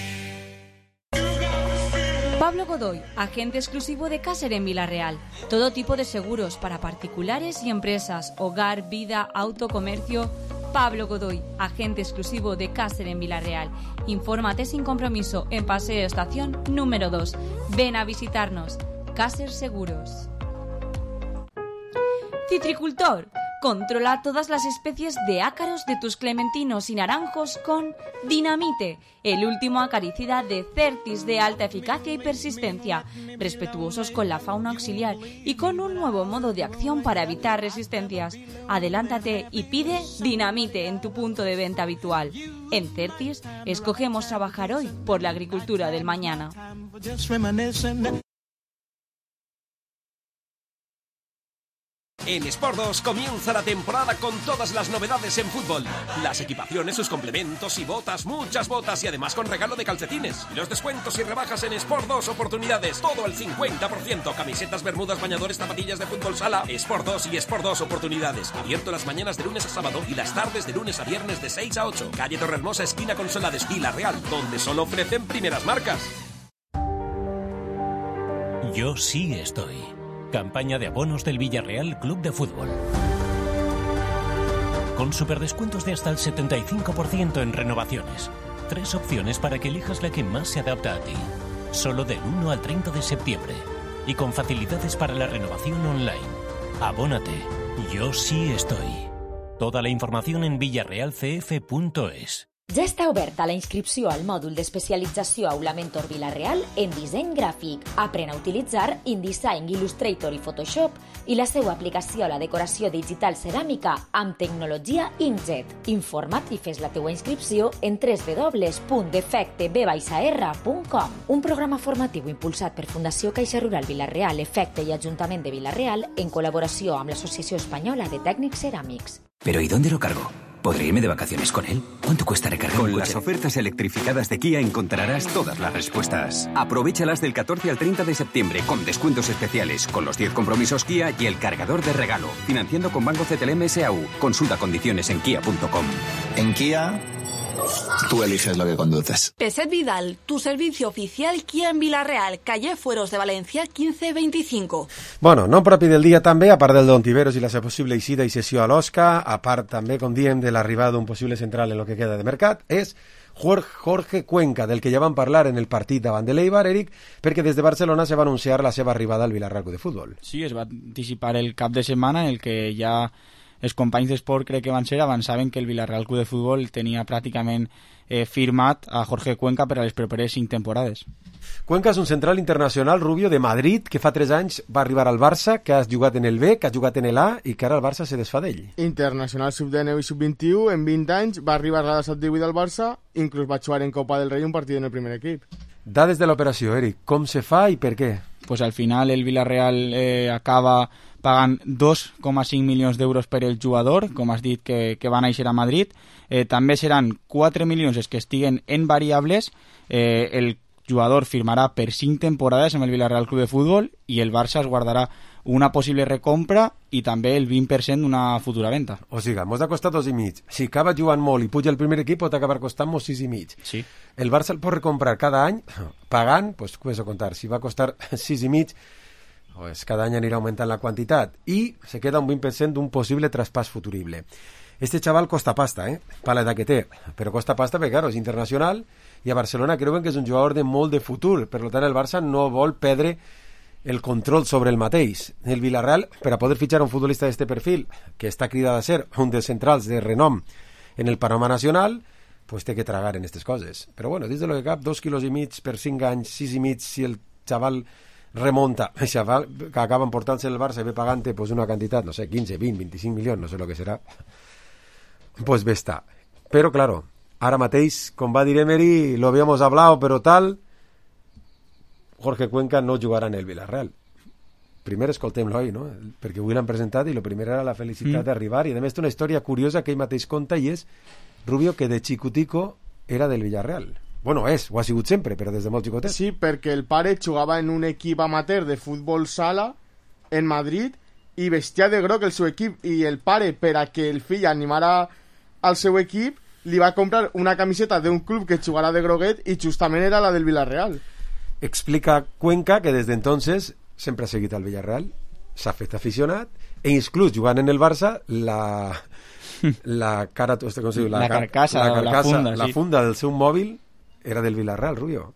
Pablo Godoy, agente exclusivo de Caser en Villarreal. Todo tipo de seguros para particulares y empresas, hogar, vida, auto, comercio. Pablo Godoy, agente exclusivo de Caser en Villarreal. Infórmate sin compromiso en Paseo Estación número dos. Ven a visitarnos. Caser Seguros. Citricultor. Controla todas las especies de ácaros de tus clementinos y naranjos con Dinamite, el último acaricida de Certis de alta eficacia y persistencia, respetuosos con la fauna auxiliar y con un nuevo modo de acción para evitar resistencias. Adelántate y pide Dinamite en tu punto de venta habitual. En Certis, escogemos trabajar hoy por la agricultura del mañana. En Sport dos comienza la temporada con todas las novedades en fútbol. Las equipaciones, sus complementos y botas, muchas botas y además con regalo de calcetines. Los descuentos y rebajas en Sport dos Oportunidades, todo al cincuenta por ciento. Camisetas, bermudas, bañadores, zapatillas de fútbol sala. Sport dos y Sport dos Oportunidades. Abierto las mañanas de lunes a sábado y las tardes de lunes a viernes de seis a ocho. Calle Torrehermosa, esquina con Solades, Villarreal, donde solo ofrecen primeras marcas. Yo sí estoy. Campaña de abonos del Villarreal Club de Fútbol. Con superdescuentos de hasta el setenta y cinco por ciento en renovaciones. Tres opciones para que elijas la que más se adapta a ti. Solo del uno al treinta de septiembre. Y con facilidades para la renovación online. Abónate. Yo sí estoy. Toda la información en villarreal c f punto es. Ja està oberta la inscripció al mòdul d'especialització Aula Mentor Vila-real en disseny gràfic. Aprèn a utilitzar InDesign, Illustrator i Photoshop i la seva aplicació a la decoració digital ceràmica amb tecnologia inkjet. Informa't i fes la teua inscripció en w w w punt efecte b r punt com. Un programa formatiu impulsat per Fundació Caixa Rural Vila-real, Efecte i Ajuntament de Vila-real en col·laboració amb l'Associació Espanyola de Tècnics Ceràmics. ¿Pero y dónde lo cargo? ¿Podré irme de vacaciones con él? ¿Cuánto cuesta recargar un coche? Con las ofertas electrificadas de Kia encontrarás todas las respuestas. Aprovéchalas del catorce al treinta de septiembre con descuentos especiales, con los diez compromisos Kia y el cargador de regalo. Financiando con Banco C T L M S A U. Consulta condiciones en kia punto com. En Kia, tú eliges lo que conduces. Peset Vidal, tu servicio oficial Kia en Vila-real, calle Fueros de Valencia quinze veinticinco. Bueno, nom propi del dia també, a part del d'Ontiveros i la seva possible eixida i sessió a l'Osca, a part també, com diem, de l'arribada d'un possible central en lo que queda de mercat, és Jorge Cuenca, del que ja vam parlar en el partit davant de l'Eibar, Eric, perquè des de Barcelona se va anunciar la seva arribada al Villarreal Club de Futbol. Sí, es va anticipar el cap de setmana en el que ja els companys d'esport, crec que van ser, avançaven que el Villarreal Club de Futbol tenia pràcticament eh, firmat a Jorge Cuenca per a les properes cinc temporades. Cuenca és un central internacional, Rubio, de Madrid, que fa tres anys va arribar al Barça, que has jugat en el B, que has jugat en el A i que ara el Barça se desfà d'ell. Internacional sub dinou i sub vint-i-u, en vint anys va arribar a la sub divuit del Barça, inclús va jugar en Copa del Rei un partit en el primer equip. Dades de l'operació, Eric, com se fa i per què? Pues al final el Villarreal eh, acaba pagant dos coma cinc milions d'euros per el jugador, com has dit que, que va néixer a Madrid. Eh, també seran quatre milions els que estiguen en variables. Eh, el jugador firmarà per cinc temporades amb el Villarreal Club de Futbol i el Barça es guardarà una possible recompra i també el vint per cent d'una futura venda. O sigui, mos ha costat dos i mig. Si acaba jugant molt i puja el primer equip, pot acabar costant-nos sis i mig. Sí. El Barça el pot recomprar cada any, pagant, doncs, pues, a contar, si va costar sis i mig, pues cada any anirà augmentant la quantitat i se queda un vint per cent d'un possible traspàs futurible. Este chaval costa pasta, eh? Per l'edat que té, però costa pasta perquè, claro, és internacional i a Barcelona creuen que és un jugador de molt de futur, per tant el Barça no vol perdre el control sobre el mateix. El Villarreal, per a poder fitxar un futbolista d'este perfil, que està cridat a ser un dels centrals de renom en el panorama nacional, pues té que tragar en aquestes coses. Però bueno, dins de lo que cap, dos quilos i mig per cinc anys, sis i mig, si el xaval remonta, el xaval que acaba emportant-se el Barça i ve pagant pues una quantitat, no sé, quinze, vint, vint-i-cinc milions, no sé lo que serà, pues bé està. Però, claro, ara mateix, com va dir Emery, lo habíamos hablado, però tal, Jorge Cuenca no jugarà en el Villarreal. Primer escoltem-lo oi, no? Perquè avui l'han presentat i el primer era la felicitat mm. d'arribar, i a més té una història curiosa que ell mateix conta, i és, Rubio, que de xicutico era del Villarreal. Bueno, és, ho ha sigut sempre, però des de molt xicotet. Sí, perquè el pare jugava en un equip amateur de futbol sala en Madrid i vestia de groc el seu equip, i el pare, per a que el fill animara al seu equip, li va comprar una camiseta d'un club que jugarà de groguet i justament era la del Villarreal. Explica Cuenca que des d'entonces sempre ha seguit al Villarreal, s'ha fet aficionat e inclús jugant en el Barça la, la cara, com se diu? La, la carcassa, la, carcassa, la funda, la sí. funda del seu mòbil era del Villarreal, Rubio.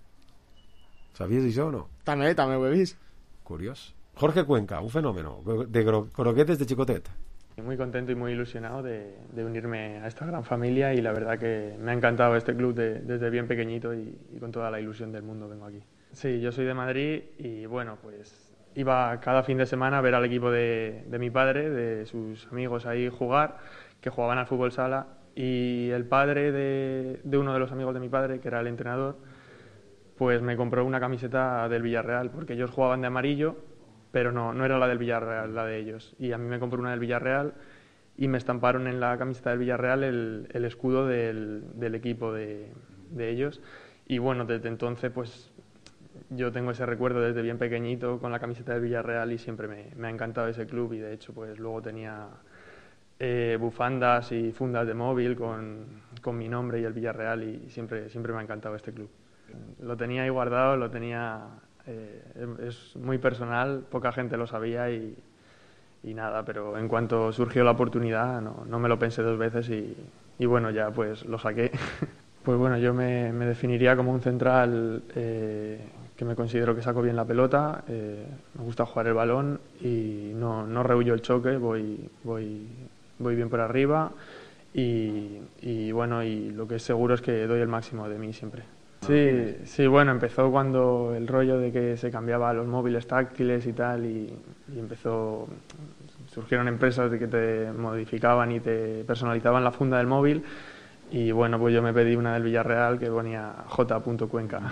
Sabies això o no? També, també ho he vist. Curiós. Jorge Cuenca, un fenòmeno de gro croquetes de xicotet. Muy contento y muy ilusionado de, de unirme a esta gran familia y la verdad que me ha encantado este club de, desde bien pequeñito y, y con toda la ilusión del mundo vengo aquí. Sí, yo soy de Madrid y bueno, pues iba cada fin de semana a ver al equipo de, de mi padre, de sus amigos ahí jugar, que jugaban al fútbol sala, y el padre de, de uno de los amigos de mi padre, que era el entrenador, pues me compró una camiseta del Villarreal, porque ellos jugaban de amarillo, pero no, no era la del Villarreal, la de ellos. Y a mí me compró una del Villarreal y me estamparon en la camiseta del Villarreal el, el escudo del, del equipo de, de ellos. Y bueno, desde entonces pues yo tengo ese recuerdo desde bien pequeñito con la camiseta del Villarreal y siempre me, me ha encantado ese club, y de hecho pues luego tenía eh, bufandas y fundas de móvil con, con mi nombre y el Villarreal, y siempre, siempre me ha encantado este club. Lo tenía ahí guardado, lo tenía... Eh, es muy personal, poca gente lo sabía y, y nada, pero en cuanto surgió la oportunidad no, no me lo pensé dos veces y, y bueno, ya pues lo saqué. Pues bueno, yo me, me definiría como un central eh, que me considero que saco bien la pelota, eh, me gusta jugar el balón y no, no rehuyo el choque, voy, voy, voy bien por arriba y, y bueno, y lo que es seguro es que doy el máximo de mí siempre. Sí, sí, bueno, empezó cuando el rollo de que se cambiaba a los móviles táctiles y tal, y, y empezó, surgieron empresas de que te modificaban y te personalizaban la funda del móvil, y bueno, pues yo me pedí una del Villarreal que ponía J. Cuenca.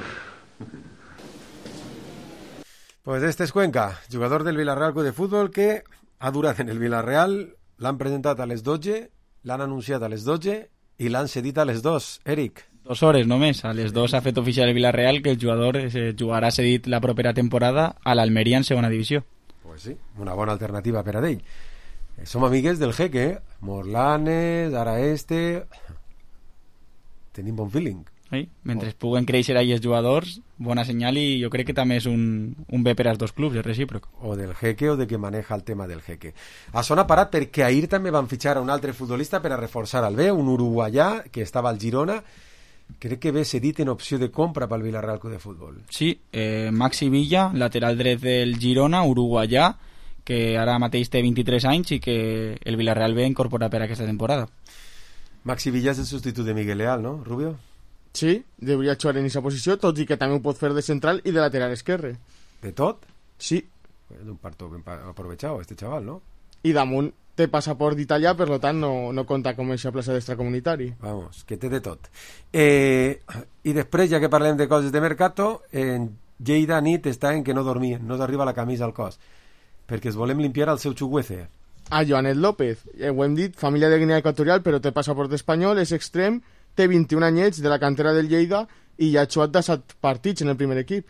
Pues este es Cuenca, jugador del Villarreal Club de Fútbol, que ha durat en el Villarreal, l'han presentat a les dotze, l'han anunciat a les dotze i l'han cedit a les dos. Eric. Dos hores només. A les dos ha fet oficial el Villarreal que el jugador eh, jugarà cedit la propera temporada a l'Almeria en segona divisió. Pues sí, una bona alternativa per a ell. Som amigues del Jeque, eh? Morlanes, ara este... Tenim bon feeling. Sí, mentre oh. puguen créixer ahí els jugadors, bona senyal, i jo crec que també és un, un bé per als dos clubs, és recíproc. O del Jeque o de que maneja el tema del Jeque. A zona parat perquè ahir també van fitxar a un altre futbolista per a reforçar el B, un uruguaià que estava al Girona. Crec que ve cedit en opció de compra pel Villarreal Club de Futbol. Sí, eh, Maxi Villa, lateral dret del Girona, uruguaià, que ara mateix té vint-i-tres anys i que el Villarreal ve incorporar per aquesta temporada. Maxi Villa és el substitut de Miguel Leal, no, Rubio? Sí, debería jugar en esa posició, tot i que també ho pot fer de central i de lateral esquerre. ¿De tot? Sí. Es un parto ben aprovechado este chaval, ¿no? I damunt té passaport d'Italià, per tant no, no compta com a plaça d'extracomunitari. Vamos, que té de tot. Eh, I després, ja que parlem de coses de mercato, en Lleida nit està en que no dormien, no s'arriba la camisa al cos, perquè es volem limpiar el seu xuguece. A Joanet López, eh, ho hem dit, família de Guinea Equatorial, però té passaport espanyol, és extrem, té vint-i-un anyets de la cantera del Lleida i ja ha jugat de set partits en el primer equip.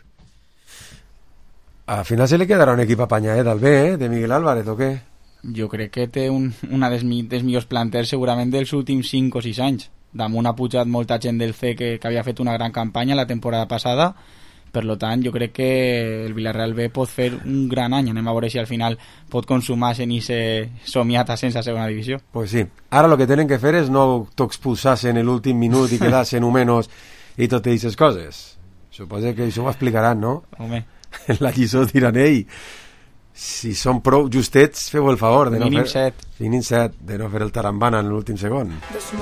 Al final se li quedarà un equip apanyat al B, eh, de Miguel Álvarez, o què? Jo crec que té un, una dels, dels millors planters segurament dels últims cinc o sis anys. Damunt ha pujat molta gent del C que, que havia fet una gran campanya la temporada passada, per tant jo crec que el Villarreal B pot fer un gran any. Anem a veure si al final pot consumar-se en aquest somiat ascens a segona divisió. Pues sí, ara lo que tenen que fer és no t'expulsar-se en l'últim minut i quedar-se números i totes aquestes coses. Suposo que això ho explicaran, no? Home. En la lliçó diran, ei, si són prou justets, feu el favor de no mínim fer... set. Mínim set, de no fer el tarambana en l'últim segon.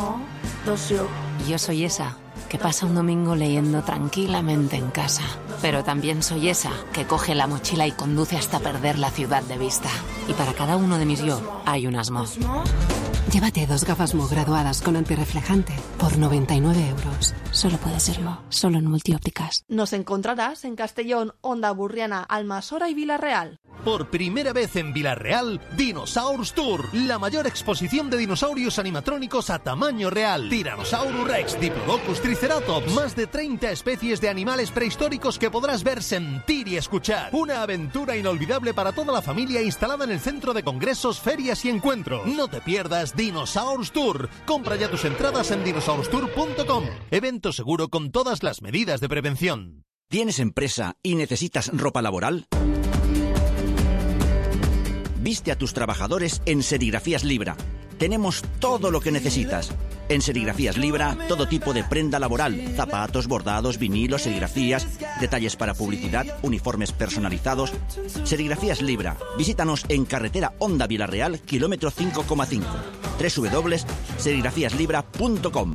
Yo soy esa que pasa un domingo leyendo tranquilamente en casa. Pero también soy esa que coge la mochila y conduce hasta perder la ciudad de vista. Y para cada uno de mis yo hay un Asmo. Llévate dos gafas Mo graduadas con antirreflejante por noventa y nueve euros. Solo puede ser Mo, solo en Multiópticas. Nos encontrarás en Castellón, Onda Burriana, Almasora y Villarreal. Por primera vez en Villarreal, Dinosaurs Tour, la mayor exposición de dinosaurios animatrónicos a tamaño real. Tyrannosaurus Rex, Diplodocus, Triceratops, más de treinta especies de animales prehistóricos que podrás ver, sentir y escuchar. Una aventura inolvidable para toda la familia instalada en el centro de congresos, ferias y encuentros. No te pierdas Dinosaurs Tour. Compra ya tus entradas en dinosaurs tour punto com. Evento seguro con todas las medidas de prevención. ¿Tienes empresa y necesitas ropa laboral? Viste a tus trabajadores en Serigrafías Libra. Tenemos todo lo que necesitas. En Serigrafías Libra, todo tipo de prenda laboral, zapatos, bordados, vinilos, serigrafías, detalles para publicidad, uniformes personalizados. Serigrafías Libra. Visítanos en carretera Honda Vilarreal, kilómetro cinco coma cinco. doble u doble u doble u punto serigrafías libra punto com.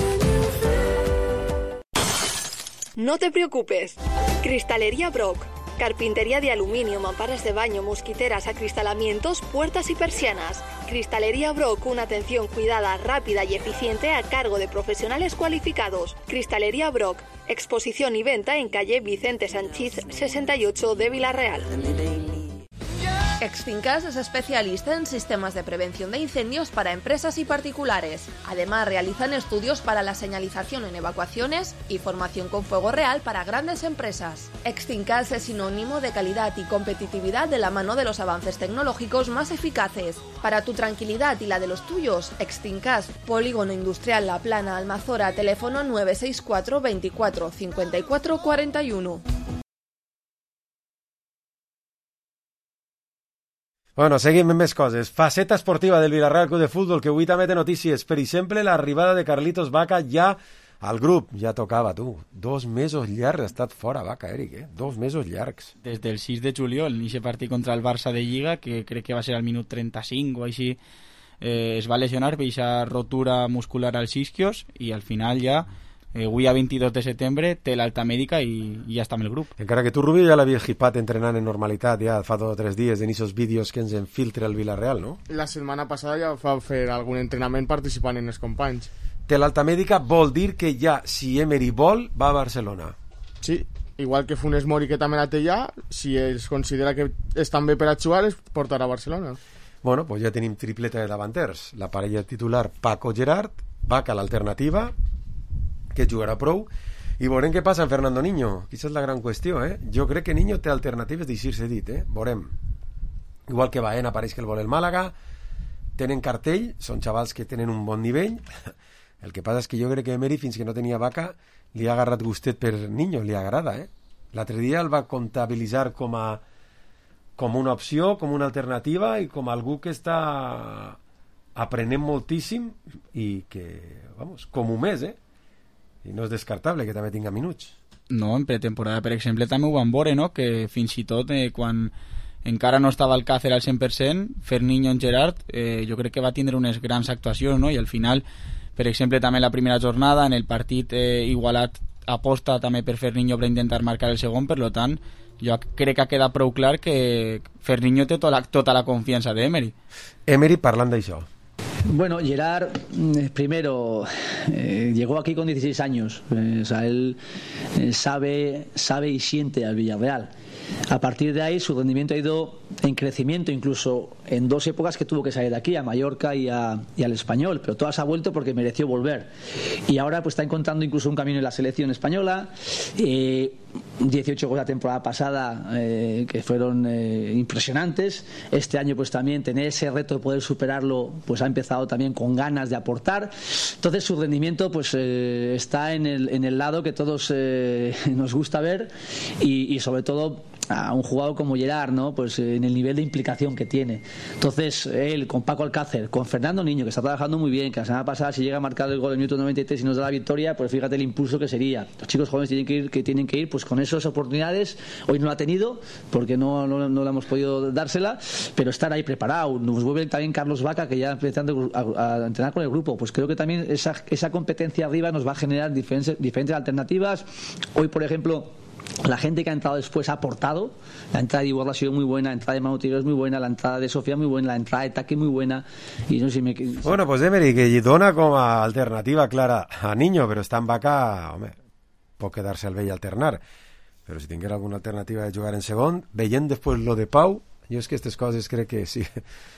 No te preocupes. Cristalería Brock. Carpintería de aluminio, mamparas de baño, mosquiteras, acristalamientos, puertas y persianas. Cristalería Brock, una atención cuidada, rápida y eficiente a cargo de profesionales cualificados. Cristalería Brock, exposición y venta en calle Vicente Sanchís sesenta y ocho de Vilarreal. Extincas es especialista en sistemas de prevención de incendios para empresas y particulares. Además, realizan estudios para la señalización en evacuaciones y formación con fuego real para grandes empresas. Extincas es sinónimo de calidad y competitividad de la mano de los avances tecnológicos más eficaces. Para tu tranquilidad y la de los tuyos, Extincas, Polígono Industrial La Plana, Almazora, teléfono nueve seis cuatro veinticuatro cincuenta y cuatro cuarenta y uno. Bueno, seguim amb més coses. Faceta esportiva del Villarreal Club de Futbol, que avui també té notícies. Per exemple, l'arribada de Carlitos Vaca ja al grup. Ja tocava, tu. Dos mesos llargs ha estat fora Vaca, Eric, eh? Dos mesos llargs. Des del sis de juliol, en aquest partit contra el Barça de Lliga, que crec que va ser al minut trenta-cinc o així, eh, es va lesionar per aquesta rotura muscular als isquios i al final ja... Eh, avui a veintidós de setembre té l'alta mèdica i, i ja està amb el grup. Encara que tu, Rubio, ja l'havies hipat entrenant en normalitat ja fa dos o tres dies en aquests vídeos que ens infiltra el Villarreal, no? La setmana passada ja va fer algun entrenament participant en els companys. Té l'alta mèdica vol dir que ja, si Emery vol, va a Barcelona. Sí, igual que Funes Mori, que també la té ja, si es considera que estan bé per a jugar, es portarà a Barcelona. Bueno, pues ja tenim tripleta de davanters. La parella titular Paco Gerard, Vaca l'alternativa, que jugarà prou, i veurem què passa amb Fernando Niño. Aquesta és la gran qüestió, eh? Jo crec que Niño té alternatives d'eixir-se dit, eh? Veurem. Igual que Baena pareix que el vol el Màlaga, tenen cartell, són xavals que tenen un bon nivell. El que passa és que jo crec que Emery, fins que no tenia Vaca, li ha agarrat gustet per Niño, li agrada, eh? L'altre dia el va comptabilitzar com a com una opció, com una alternativa i com algú que està aprenent moltíssim i que, vamos, com un mes, eh? I no és descartable que també tinga minuts. No, en pretemporada, per exemple, també ho van veure, no? Que fins i tot eh, quan encara no estava Alcácer al cent per cent, Ferninho en Gerard, eh, jo crec que va tindre unes grans actuacions, no? I al final, per exemple, també la primera jornada, en el partit eh, igualat, aposta també per Ferninho per intentar marcar el segon, per lo tant, jo crec que ha quedat prou clar que Ferninho té tota la, tota la confiança d'Emery. Emery parlant d'això. Bueno, Gerard, primero, eh, llegó aquí con dieciséis años. Eh, o sea, él eh, sabe, sabe y siente al Villarreal. A partir de ahí su rendimiento ha ido en crecimiento, incluso en dos épocas que tuvo que salir de aquí, a Mallorca y, a, y al Español, pero todas ha vuelto porque mereció volver. Y ahora pues está encontrando incluso un camino en la selección española. Eh, dieciocho goles la temporada pasada eh, que fueron eh, impresionantes. Este año pues también tener ese reto de poder superarlo, pues ha empezado también con ganas de aportar. Entonces su rendimiento pues eh, está en el, en el lado que todos eh, nos gusta ver y, y sobre todo a un jugador como Gerard, ¿no? Pues en el nivel de implicación que tiene. Entonces él con Paco Alcácer, con Fernando Niño, que está trabajando muy bien, que la semana pasada si llega a marcar el gol en el minuto noventa y tres y nos da la victoria, pues fíjate el impulso que sería. Los chicos jóvenes tienen que ir, que tienen que ir pues con esas oportunidades. Hoy no la ha tenido porque no, no, no le hemos podido dársela, pero estar ahí preparado. Nos vuelve también Carlos Vaca, que ya empezando a, a entrenar con el grupo. Pues creo que también esa, esa competencia arriba nos va a generar diferentes, diferentes alternativas. Hoy, por ejemplo, la gente que ha entrado después ha aportado. La entrada de Iborra ha sido muy buena, la entrada de Manu Tigre es muy buena, la entrada de Sofía muy buena, la entrada de Taki muy buena. Y no sé si me... Bueno, pues Emery, que dona com a alternativa clara a Niño, però està en Vaca, home, pot quedar-se al vell alternar. Però si tinguera alguna alternativa de jugar en segon, veient després lo de Pau, jo és que aquestes coses crec que sí,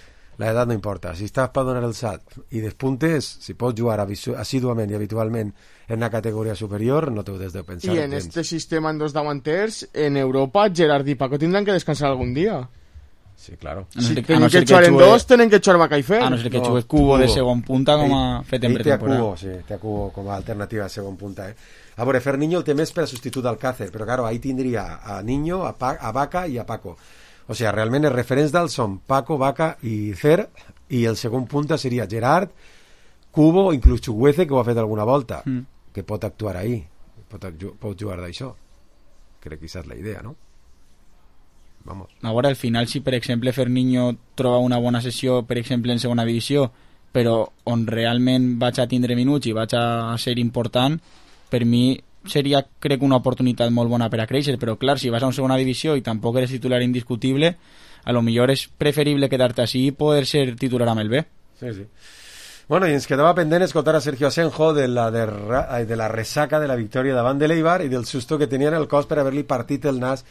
la edat no importa. Si estàs per donar el salt i despuntes, si pots jugar assiduament i habitualment en una categoria superior, no t'ho des de pensar. I en gens. Este sistema en dos davanters, en Europa, Gerard i Paco tindran que descansar algun dia. Sí, claro. No si tenen que jugar en dos, tenen que jugar Vaca i Fer. A no ser que jugues Cubo de segon punta com a fet en pretemporada. Té a Cubo, sí, té a Cubo com a alternativa de segon punta, eh? A veure, Fer Niño el té més per a substitut d'Alcácer, però claro, ahí tindria a Niño, a, pa a Vaca i a Paco. O sigui, realment els referents d'ell són Paco, Vaca i Fer, i el segon punta seria Gerard, Cubo o inclús Chuguece, que ho ha fet alguna volta, Mm. que pot actuar ahí, pot, pot jugar d'això. Crec que aquesta és la idea, no? Vamos. Ahora, al final, si per exemple Ferniño troba una bona sessió, per exemple, en segona divisió, però on realment vaig a tindre minuts i vaig a ser important, per mi seria, crec, una oportunitat molt bona per a créixer, però clar, si vas a una segona divisió i tampoc eres titular indiscutible, a lo millor és preferible quedar-te així i poder ser titular amb el B. Sí, sí. Bueno, i ens quedava pendent escoltar a Sergio Asenjo de la, derra... de la ressaca de la victòria davant de l'Eibar i del susto que tenia en el cos per haver-li partit el nas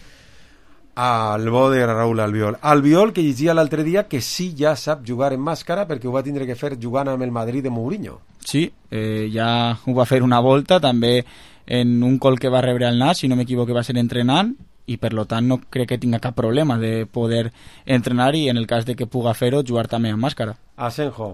al bo de Raúl Albiol. Albiol, que llegia l'altre dia que sí ja sap jugar en màscara perquè ho va tindre que fer jugant amb el Madrid de Mourinho. Sí, eh, ja ho va fer una volta, també en un col que va rebre al nas, si no m'equivoco va ser entrenant, i per lo tant no crec que tinga cap problema de poder entrenar i en el cas de que puga fer-ho, jugar també amb màscara. Asenjo.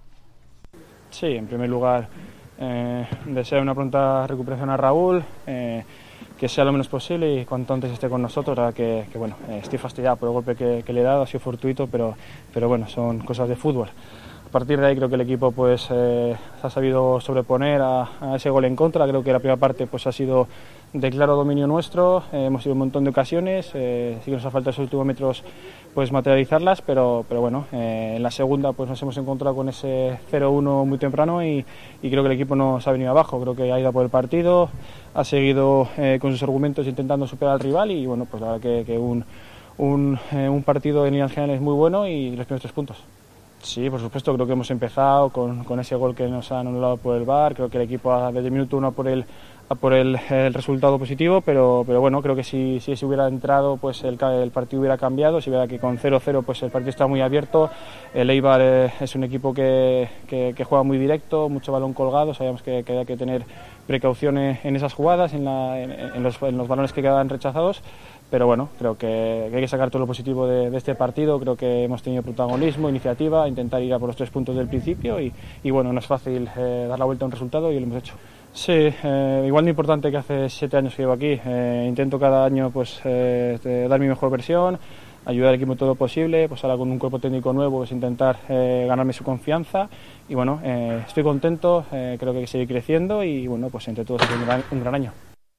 Sí, en primer lugar eh, deseo una pronta recuperación a Raúl, eh, que sea lo menos posible y cuanto antes esté con nosotros, ahora que, que bueno, eh, estoy fastidiado por el golpe que, que le he dado, ha sido fortuito, pero, pero bueno, son cosas de fútbol. A partir de ahí creo que el equipo pues eh, se ha sabido sobreponer a, a ese gol en contra. Creo que la primera parte pues ha sido de claro dominio nuestro, eh, hemos tenido un montón de ocasiones, eh, sí que nos ha faltado esos últimos metros pues materializarlas, pero, pero bueno, eh, en la segunda pues nos hemos encontrado con ese cero uno muy temprano y, y creo que el equipo nos ha venido abajo. Creo que ha ido por el partido, ha seguido eh, con sus argumentos intentando superar al rival y bueno, pues la verdad que, que un, un, eh, un partido en líneas generales muy bueno y los primeros tres puntos. Sí, por supuesto, creo que hemos empezado con, con ese gol que nos han anulado por el V A R. Creo que el equipo ha, desde el minuto uno por el, a por el, el resultado positivo, pero, pero bueno, creo que si, si se hubiera entrado, pues el, el partido hubiera cambiado. Si hubiera que con cero cero, pues el partido está muy abierto. El Eibar eh, es un equipo que, que, que juega muy directo, mucho balón colgado. Sabíamos que, que había que tener precauciones en esas jugadas, en, la, en, en, los, en los balones que quedaban rechazados. Pero bueno, creo que, que hay que sacar todo lo positivo de, de este partido. Creo que hemos tenido protagonismo, iniciativa, intentar ir a por los tres puntos del principio y, y bueno, no es fácil eh, dar la vuelta a un resultado y lo hemos hecho. Sí, eh, igual de importante que hace siete años que llevo aquí. Eh, intento cada año pues eh, dar mi mejor versión, ayudar al equipo todo lo posible, pues ahora con un cuerpo técnico nuevo, pues intentar eh, ganarme su confianza y bueno, eh, estoy contento, eh, creo que hay que seguir creciendo y bueno, pues entre todos es un gran, un gran año.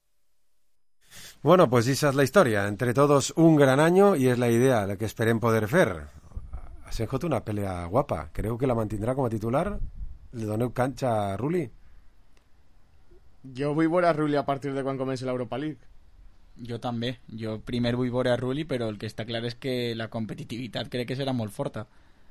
Bueno, pues esa es la historia. Entre todos un gran año y es la idea, la que esperem poder fer. Asenjo té una pelea guapa. Creu que la mantindrà com a titular? Le doneu canxa a Rulli? Jo vull veure a Rulli a partir de quan comenci l'Europa League. Jo també. Jo primer vull veure a Rulli, però el que està clar és que la competitivitat crec que serà molt forta.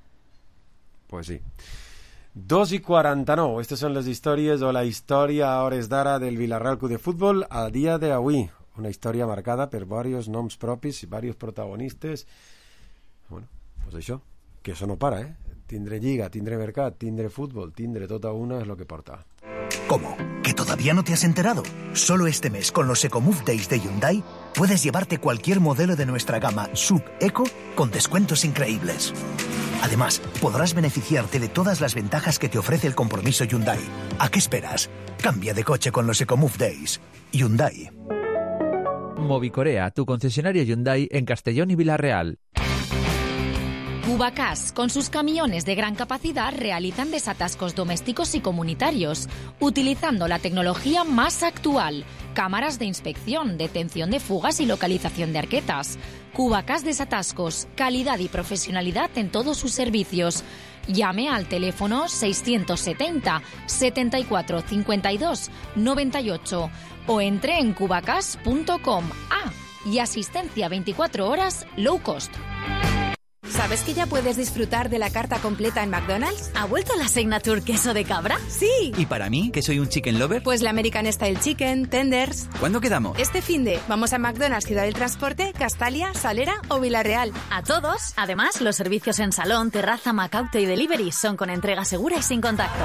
Pues sí. dos i quaranta-nou. Estas són les històries o la història a hores d'ara del Villarreal Club de Futbol a dia d'avui. Una història marcada per diversos noms propis i diversos protagonistes. Bueno, pues això, que això no para, eh? Tindre lliga, tindre mercat, tindre fútbol, tindre tota una és lo que porta. ¿Cómo? ¿Que todavía no te has enterado? Solo este mes, con los EcoMove Days de Hyundai, puedes llevarte cualquier modelo de nuestra gama Sub Eco con descuentos increíbles. Además, podrás beneficiarte de todas las ventajas que te ofrece el compromiso Hyundai. ¿A qué esperas? Cambia de coche con los EcoMove Days. Hyundai. Movicorea, tu concesionario Hyundai en Castellón y Villarreal. Cubacas, con sus camiones de gran capacidad, realizan desatascos domésticos y comunitarios, utilizando la tecnología más actual, cámaras de inspección, detención de fugas y localización de arquetas. Cubacas Desatascos, calidad y profesionalidad en todos sus servicios. Llame al teléfono seiscientos setenta, setenta y cuatro, cincuenta y dos, noventa y ocho o entre en cubacas punto com. Ah, y asistencia veinticuatro horas low cost. ¿Sabes que ya puedes disfrutar de la carta completa en McDonald's? ¿Ha vuelto la Signature queso de cabra? ¡Sí! ¿Y para mí, que soy un chicken lover? Pues la American Style Chicken, Tenders... ¿Cuándo quedamos? Este finde. Vamos a McDonald's Ciudad del Transporte, Castalia, Salera o Villarreal. A todos. Además, los servicios en salón, terraza, Macauto y delivery son con entrega segura y sin contacto.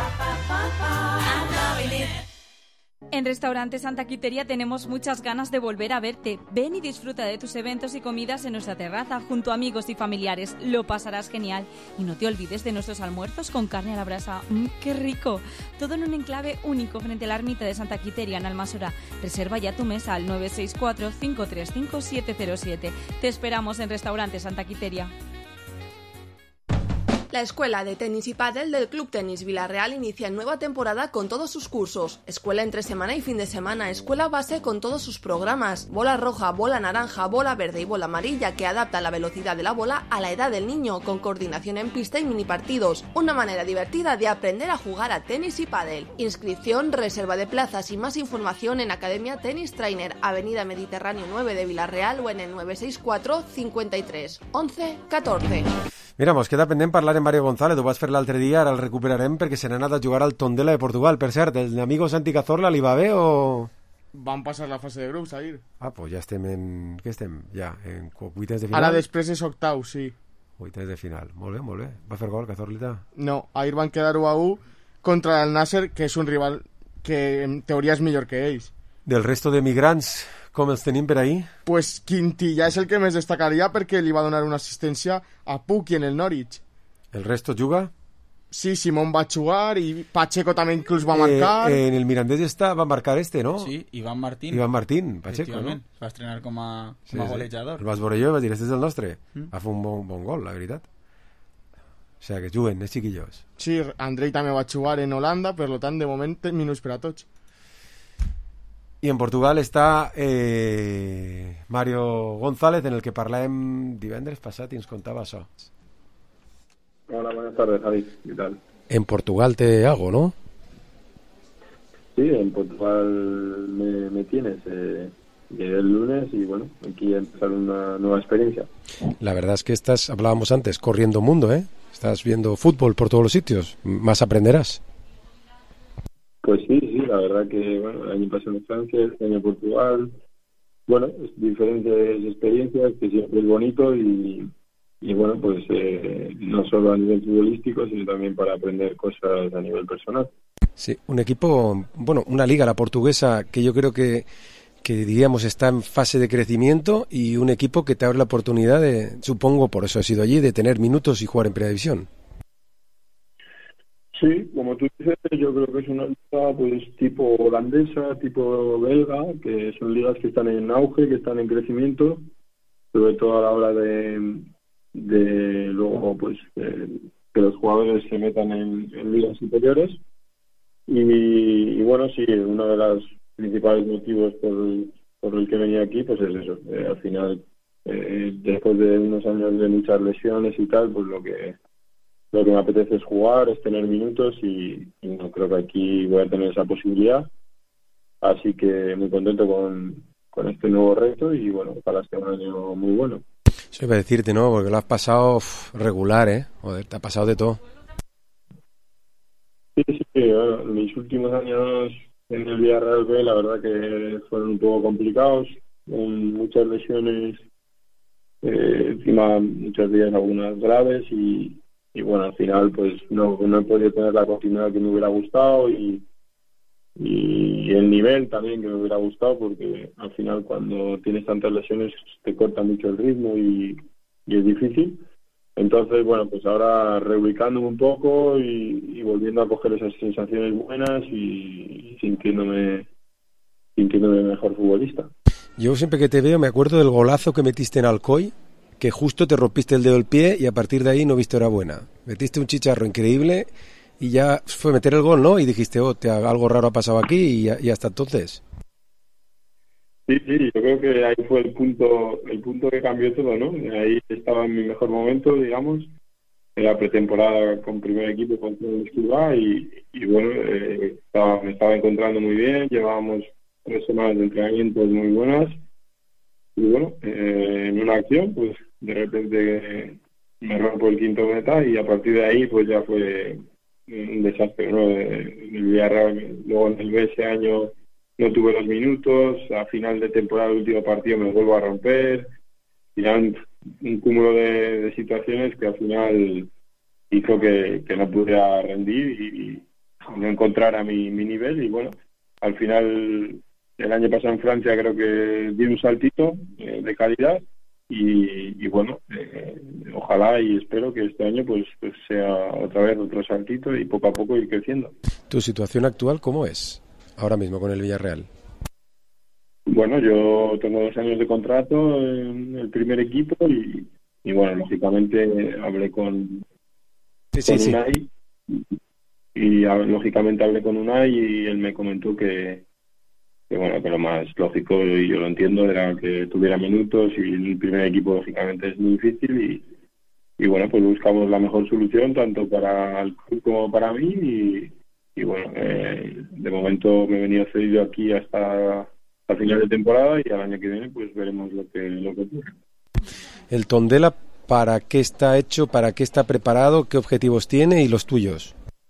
En Restaurante Santa Quiteria tenemos muchas ganas de volver a verte. Ven y disfruta de tus eventos y comidas en nuestra terraza junto a amigos y familiares. Lo pasarás genial. Y no te olvides de nuestros almuerzos con carne a la brasa. ¡Mmm, qué rico! Todo en un enclave único frente a la ermita de Santa Quiteria en Almasora. Reserva ya tu mesa al nueve seis cuatro, cinco tres cinco, siete cero siete. Te esperamos en Restaurante Santa Quiteria. La escuela de tenis y pádel del Club Tenis Villarreal inicia nueva temporada con todos sus cursos. Escuela entre semana y fin de semana, escuela base con todos sus programas. Bola roja, bola naranja, bola verde y bola amarilla que adapta la velocidad de la bola a la edad del niño, con coordinación en pista y mini partidos. Una manera divertida de aprender a jugar a tenis y pádel. Inscripción, reserva de plazas y más información en Academia Tennis Trainer, Avenida Mediterráneo nueve de Villarreal o en el nueve seis cuatro, cincuenta y tres, once, catorze. Mira, mos queda pendent parlar amb Mario González, ho vas fer l'altre dia, ara el recuperarem perquè se n'ha anat a jugar al Tondela de Portugal. Per cert, el amigo Santi Cazorla li va bé o...? Van passar la fase de grups ahir. Ah, pues ja estem en... Què estem? Ja, en vuitens de final? Ara després és octau, sí. Vuitens de final. Molt bé, molt bé. Va fer gol, Cazorlita? No, ahir van quedar u a u contra el Nasser, que és un rival que en teoria és millor que ells. Del resto de migrants, com els tenim per ahí? Pues Quintilla és el que més destacaria perquè li va donar una assistència a Puki en el Norwich. El resto juga? Sí, Simón va jugar i Pacheco també inclús va marcar. Eh, en el Mirandés està, va marcar este, no? Sí, Iván Martín. Iván Martín, Pacheco, no? Va estrenar com a, com sí, a golejador. Sí. El vas veure jo i vas dir, este és el nostre. Mm. Va fer un bon, bon gol, la veritat. O sigui, que juguen, els chiquillos. Sí, Andrei també va jugar en Holanda, per tant, de moment, minuts per a tots. I en Portugal està eh, Mario González, en el que parlàvem divendres passat i ens contava això. Hola, buenas tardes, Javi. ¿Qué tal? En Portugal te hago, ¿no? Sí, en Portugal me, me tienes. Eh, llegué el lunes y bueno, aquí a empezar una nueva experiencia. La verdad es que estás, hablábamos antes, corriendo mundo, ¿eh? Estás viendo fútbol por todos los sitios. Más aprenderás. Pues sí, sí, la verdad que bueno, el año pasado en Francia, este año en Portugal. Bueno, es diferentes experiencias, que siempre es bonito y... Y bueno, pues eh, no solo a nivel futbolístico, sino también para aprender cosas a nivel personal. Sí, un equipo, bueno, una liga, la portuguesa, que yo creo que, que diríamos está en fase de crecimiento y un equipo que te abre la oportunidad de, supongo, por eso he sido allí, de tener minutos y jugar en Primera División. Sí, como tú dices, yo creo que es una liga pues tipo holandesa, tipo belga, que son ligas que están en auge, que están en crecimiento, sobre todo a la hora de... de luego pues eh, que los jugadores se metan en, en ligas superiores y, y bueno sí, uno de los principales motivos por, por el que venía aquí pues es eso, eh, al final eh, después de unos años de muchas lesiones y tal, pues lo que lo que me apetece es jugar, es tener minutos y, y no creo que aquí voy a tener esa posibilidad, así que muy contento con, con este nuevo reto y bueno, ojalá sea un año muy bueno. Eso iba a decirte, ¿no? Porque lo has pasado uf, regular, ¿eh? Joder, te ha pasado de todo. Sí, sí, bueno, mis últimos años en el Villarreal B, la verdad que fueron un poco complicados, con muchas lesiones, eh, encima muchos días algunas graves y, y bueno, al final pues no, no he podido tener la continuidad que me hubiera gustado y y el nivel también que me hubiera gustado, porque al final cuando tienes tantas lesiones te corta mucho el ritmo y, y es difícil. Entonces, bueno, pues ahora reubicándome un poco y, y volviendo a coger esas sensaciones buenas y, y sintiéndome sintiéndome mejor futbolista. Yo siempre que te veo me acuerdo del golazo que metiste en Alcoy, que justo te rompiste el dedo del pie y a partir de ahí no viste hora buena. Metiste un chicharro increíble y ya fue meter el gol, ¿no? Y dijiste, oh, te, algo raro ha pasado aquí y, y hasta entonces. Sí, sí, yo creo que ahí fue el punto el punto que cambió todo, ¿no? Ahí estaba en mi mejor momento, digamos, en la pretemporada con primer equipo contra el Escribá y, y bueno, eh, estaba, me estaba encontrando muy bien, llevábamos tres semanas de entrenamientos muy buenas y bueno, eh, en una acción, pues de repente me rompo el quinto meta y a partir de ahí pues ya fue un desastre, ¿no? En el Villarreal, luego en el B ese año no tuve los minutos, a final de temporada el último partido me vuelvo a romper, y ya un, un cúmulo de, de situaciones que al final hizo que, que no pudiera rendir y, y no encontrara mi, mi nivel y bueno, al final el año pasado en Francia creo que di un saltito eh, de calidad y, y bueno, eh, ojalá y espero que este año pues, pues sea otra vez otro saltito y poco a poco ir creciendo. ¿Tu situación actual cómo es ahora mismo con el Villarreal? Bueno, yo tengo dos años de contrato en el primer equipo y, y bueno, lógicamente hablé con sí, sí, con sí. Unai y a- lógicamente hablé con Unai y él me comentó que, que bueno, que lo más lógico, y yo lo entiendo, era que tuviera minutos, y el primer equipo lógicamente es muy difícil, y, y bueno, pues buscamos la mejor solución tanto para el club como para mí, y, y bueno, eh, de momento me he venido cedido aquí hasta, hasta final de temporada, y al año que viene pues veremos lo que, lo que ocurre. El Tondela, ¿para qué está hecho? ¿Para qué está preparado? ¿Qué objetivos tiene? ¿Y los tuyos?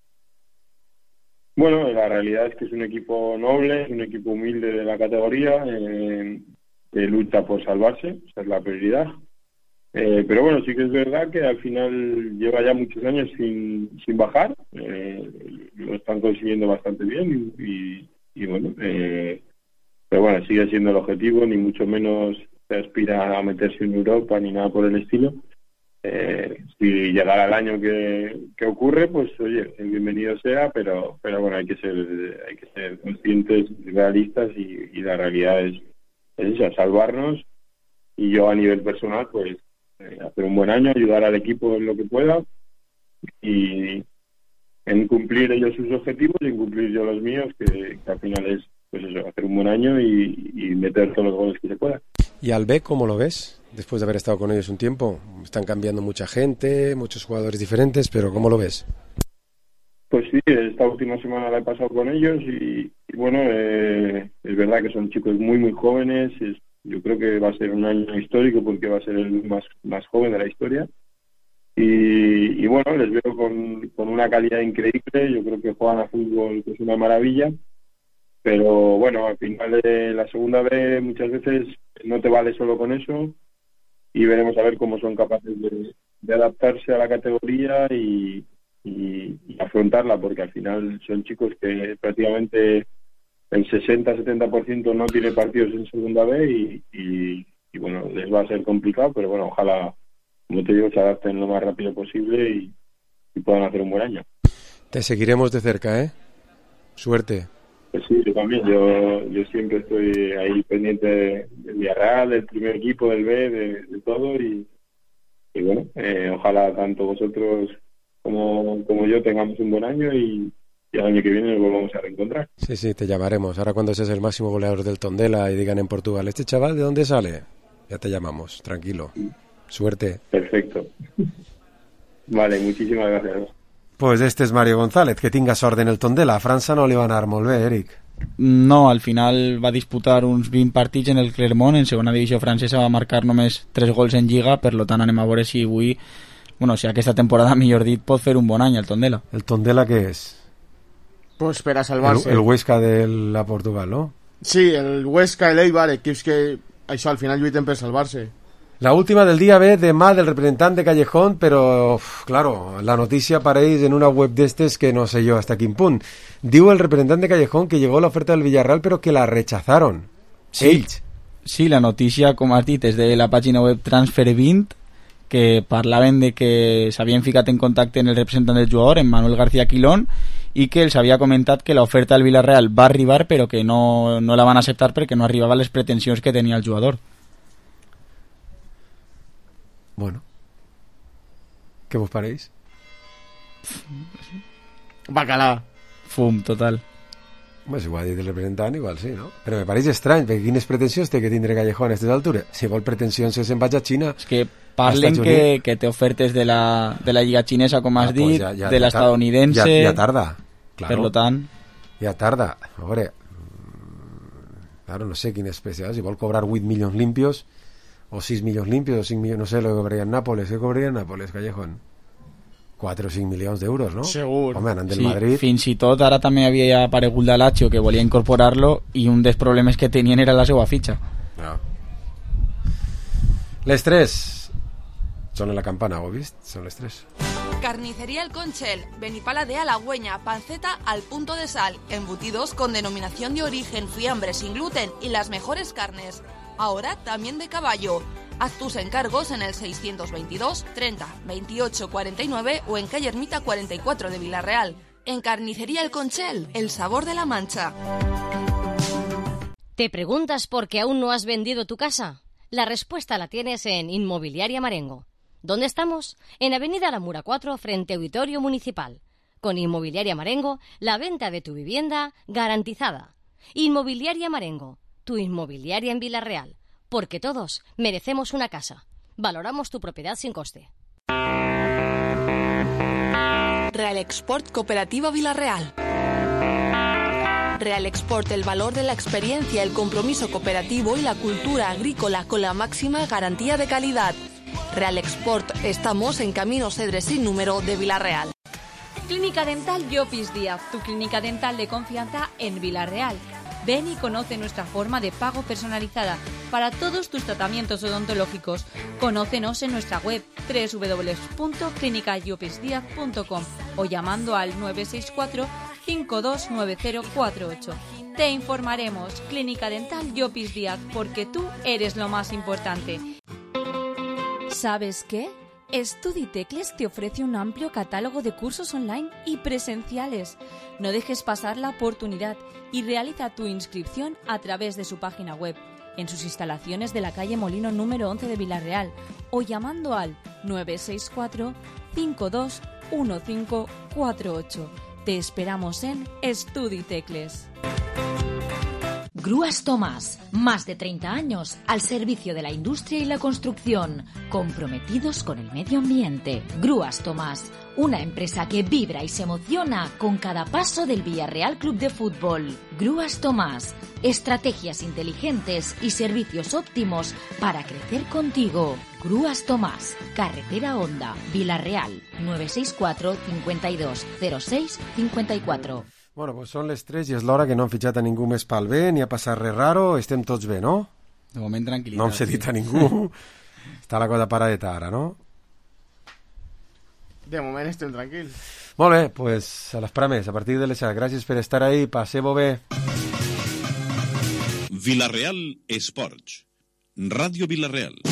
Bueno, la realidad es que es un equipo noble, es un equipo humilde de la categoría, eh, que lucha por salvarse, esa es la prioridad. Eh, pero bueno, sí que es verdad que al final lleva ya muchos años sin, sin bajar, eh, lo están consiguiendo bastante bien, y, y, y bueno, eh, pero bueno, sigue siendo el objetivo, ni mucho menos se aspira a meterse en Europa ni nada por el estilo. Eh, si llegara el año que, que ocurre, pues oye, bienvenido sea, pero pero bueno, hay que ser hay que ser conscientes, realistas, y, y la realidad es, es esa, salvarnos, y yo a nivel personal pues eh, hacer un buen año, ayudar al equipo en lo que pueda, y en cumplir ellos sus objetivos y en cumplir yo los míos, que, que al final es pues eso, hacer un buen año y, y meter todos los goles que se pueda. ¿Y al B cómo lo ves? Después de haber estado con ellos un tiempo, están cambiando mucha gente, muchos jugadores diferentes, pero ¿cómo lo ves? Pues sí, esta última semana la he pasado con ellos, y, y bueno, eh, es verdad que son chicos muy muy jóvenes. Es, yo creo que va a ser un año histórico porque va a ser el más, más joven de la historia, y, y bueno, les veo con, con una calidad increíble. Yo creo que juegan a fútbol, que es una maravilla, pero bueno, al final de la segunda B muchas veces no te vale solo con eso, y veremos a ver cómo son capaces de, de adaptarse a la categoría y, y, y afrontarla, porque al final son chicos que prácticamente el sesenta a setenta por ciento no tiene partidos en segunda B, y, y, y bueno, les va a ser complicado, pero bueno, ojalá, como te digo, se adapten lo más rápido posible y, y puedan hacer un buen año. Te seguiremos de cerca, ¿eh? Suerte. Pues sí, yo también, yo, yo siempre estoy ahí pendiente de- del Villarreal, del primer equipo, del B, de, de todo, y, y bueno, eh, ojalá tanto vosotros como, como yo tengamos un buen año, y, y el año que viene nos volvamos a reencontrar. Sí, sí, te llamaremos. Ahora cuando seas el máximo goleador del Tondela y digan en Portugal, ¿este chaval de dónde sale? Ya te llamamos, tranquilo. Suerte. Perfecto. Vale, muchísimas gracias. Pues este es Mario González, que tinga sort en el Tondela. A França no li va anar molt bé, Eric. No, al final va disputar uns vint partits en el Clermont, en segona divisió francesa va marcar només tres gols en Lliga, per lo tant anem a veure si avui, bueno, si aquesta temporada, millor dit, pot fer un bon any el Tondela. El Tondela què és? Pues per a El, salvar-se. el Huesca de la Portugal, no? Sí, el Huesca, el Eibar, equips que això al final lluiten per salvar-se. La última del día ve de más del representante Callejón, pero uf, claro, la noticia apareix en una web d'estes que no sé yo hasta quin punt. Diu el representante Callejón que llegó la oferta del Villarreal pero que la rechazaron. Sí, Ells. sí, la notícia, com has dit, és de la pàgina web Transfer vint, que parlaven de que s'havien ficat en contacte en el representant del jugador, en Manuel García Quilón, i que els havia comentat que l'oferta del Villarreal va arribar però que no, no la van acceptar perquè no arribava a les pretensions que tenia el jugador. Bueno. ¿Qué vos pareix? Bacalà. Fum, total. Pues si ho ha dit el representant, igual sí, no? Però me pareix estrany, perquè quines pretensions té que tindre Callejón a aquestes altures? Si vol pretensions se'n vaig a Xina. És que parlen que, que té ofertes de la, de la lliga xinesa, com has Ah, pues dit, ja- ja- de ja l'estadounidense... tar- Ja, ja tarda, claro. Per lo tant... Ja tarda. A veure, claro, no sé quina espècie, si vol cobrar vuit milions limpios, o sis milions limpios, o cinc milions, no sé, lo que cobraria en Nápoles. ¿Qué cobraria en Nápoles, Callejón? quatre o cinc milions d'euros, no? Segur. Home, anant del Sí, Madrid. fins i tot ara també havia aparegut la Lazio que volia incorporar-lo i un dels problemes que tenien era la seva fitxa. No. Les tres són en la campana, ¿ho vist? Són les tres. Carnicería El Conchel, Benipala de Halagüeña, panceta al punto de sal, embutidos con denominación de origen, fiambre sin gluten y las mejores carnes. Ahora también de caballo. Haz tus encargos en el seiscientos veintidós treinta veintiocho cuarenta y nueve o en calle Ermita cuarenta y cuatro de Villarreal. En Carnicería El Conchel, el sabor de la Mancha. ¿Te preguntas por qué aún no has vendido tu casa? La respuesta la tienes en Inmobiliaria Marengo. ¿Dónde estamos? En Avenida La Mura cuatro, frente a Auditorio Municipal. Con Inmobiliaria Marengo, la venta de tu vivienda garantizada. Inmobiliaria Marengo, tu inmobiliaria en Vila-real. Porque todos merecemos una casa. Valoramos tu propiedad sin coste. Real Export Cooperativa Vila-real. Real Export, el valor de la experiencia, el compromiso cooperativo y la cultura agrícola con la máxima garantía de calidad. Real Export, estamos en Camino Cedres sin número de Vila-real. Clínica Dental Llopis Díaz, tu clínica dental de confianza en Vila-real. Ven y conoce nuestra forma de pago personalizada para todos tus tratamientos odontológicos. Conócenos en nuestra web doble u doble u doble u punto clínica llopis díaz punto com o llamando al nueve seis cuatro, cinco dos nueve cero cuatro ocho. Te informaremos. Clínica Dental Llopis Díaz, porque tú eres lo más importante. ¿Sabes qué? StudiTecles te ofrece un amplio catálogo de cursos online y presenciales. No dejes pasar la oportunidad y realiza tu inscripción a través de su página web, en sus instalaciones de la calle Molino número once de Vila-real o llamando al nueve seis cuatro, cinco dos uno cinco cuatro ocho. Te esperamos en StudiTecles. Grúas Tomás, más de treinta años al servicio de la industria y la construcción, comprometidos con el medio ambiente. Grúas Tomás, una empresa que vibra y se emociona con cada paso del Villarreal Club de Fútbol. Grúas Tomás, estrategias inteligentes y servicios óptimos para crecer contigo. Grúas Tomás, carretera Honda, Vila-real, nueve seis cuatro, cincuenta y dos, cero seis, cincuenta y cuatro. Bueno, pues són les tres i és l'hora que no han fitxat a ningú més pel bé, ni ha passat res raro, estem tots bé, no? De moment tranquil·litat. No hem cedit a ningú. Està la cosa paradeta ara, no? De moment estem tranquils. Molt bé, pues a l'espera més, a partir de les set. Gràcies per estar ahí, passeu-ho bé. Vila-real Esports. Ràdio Vila-real.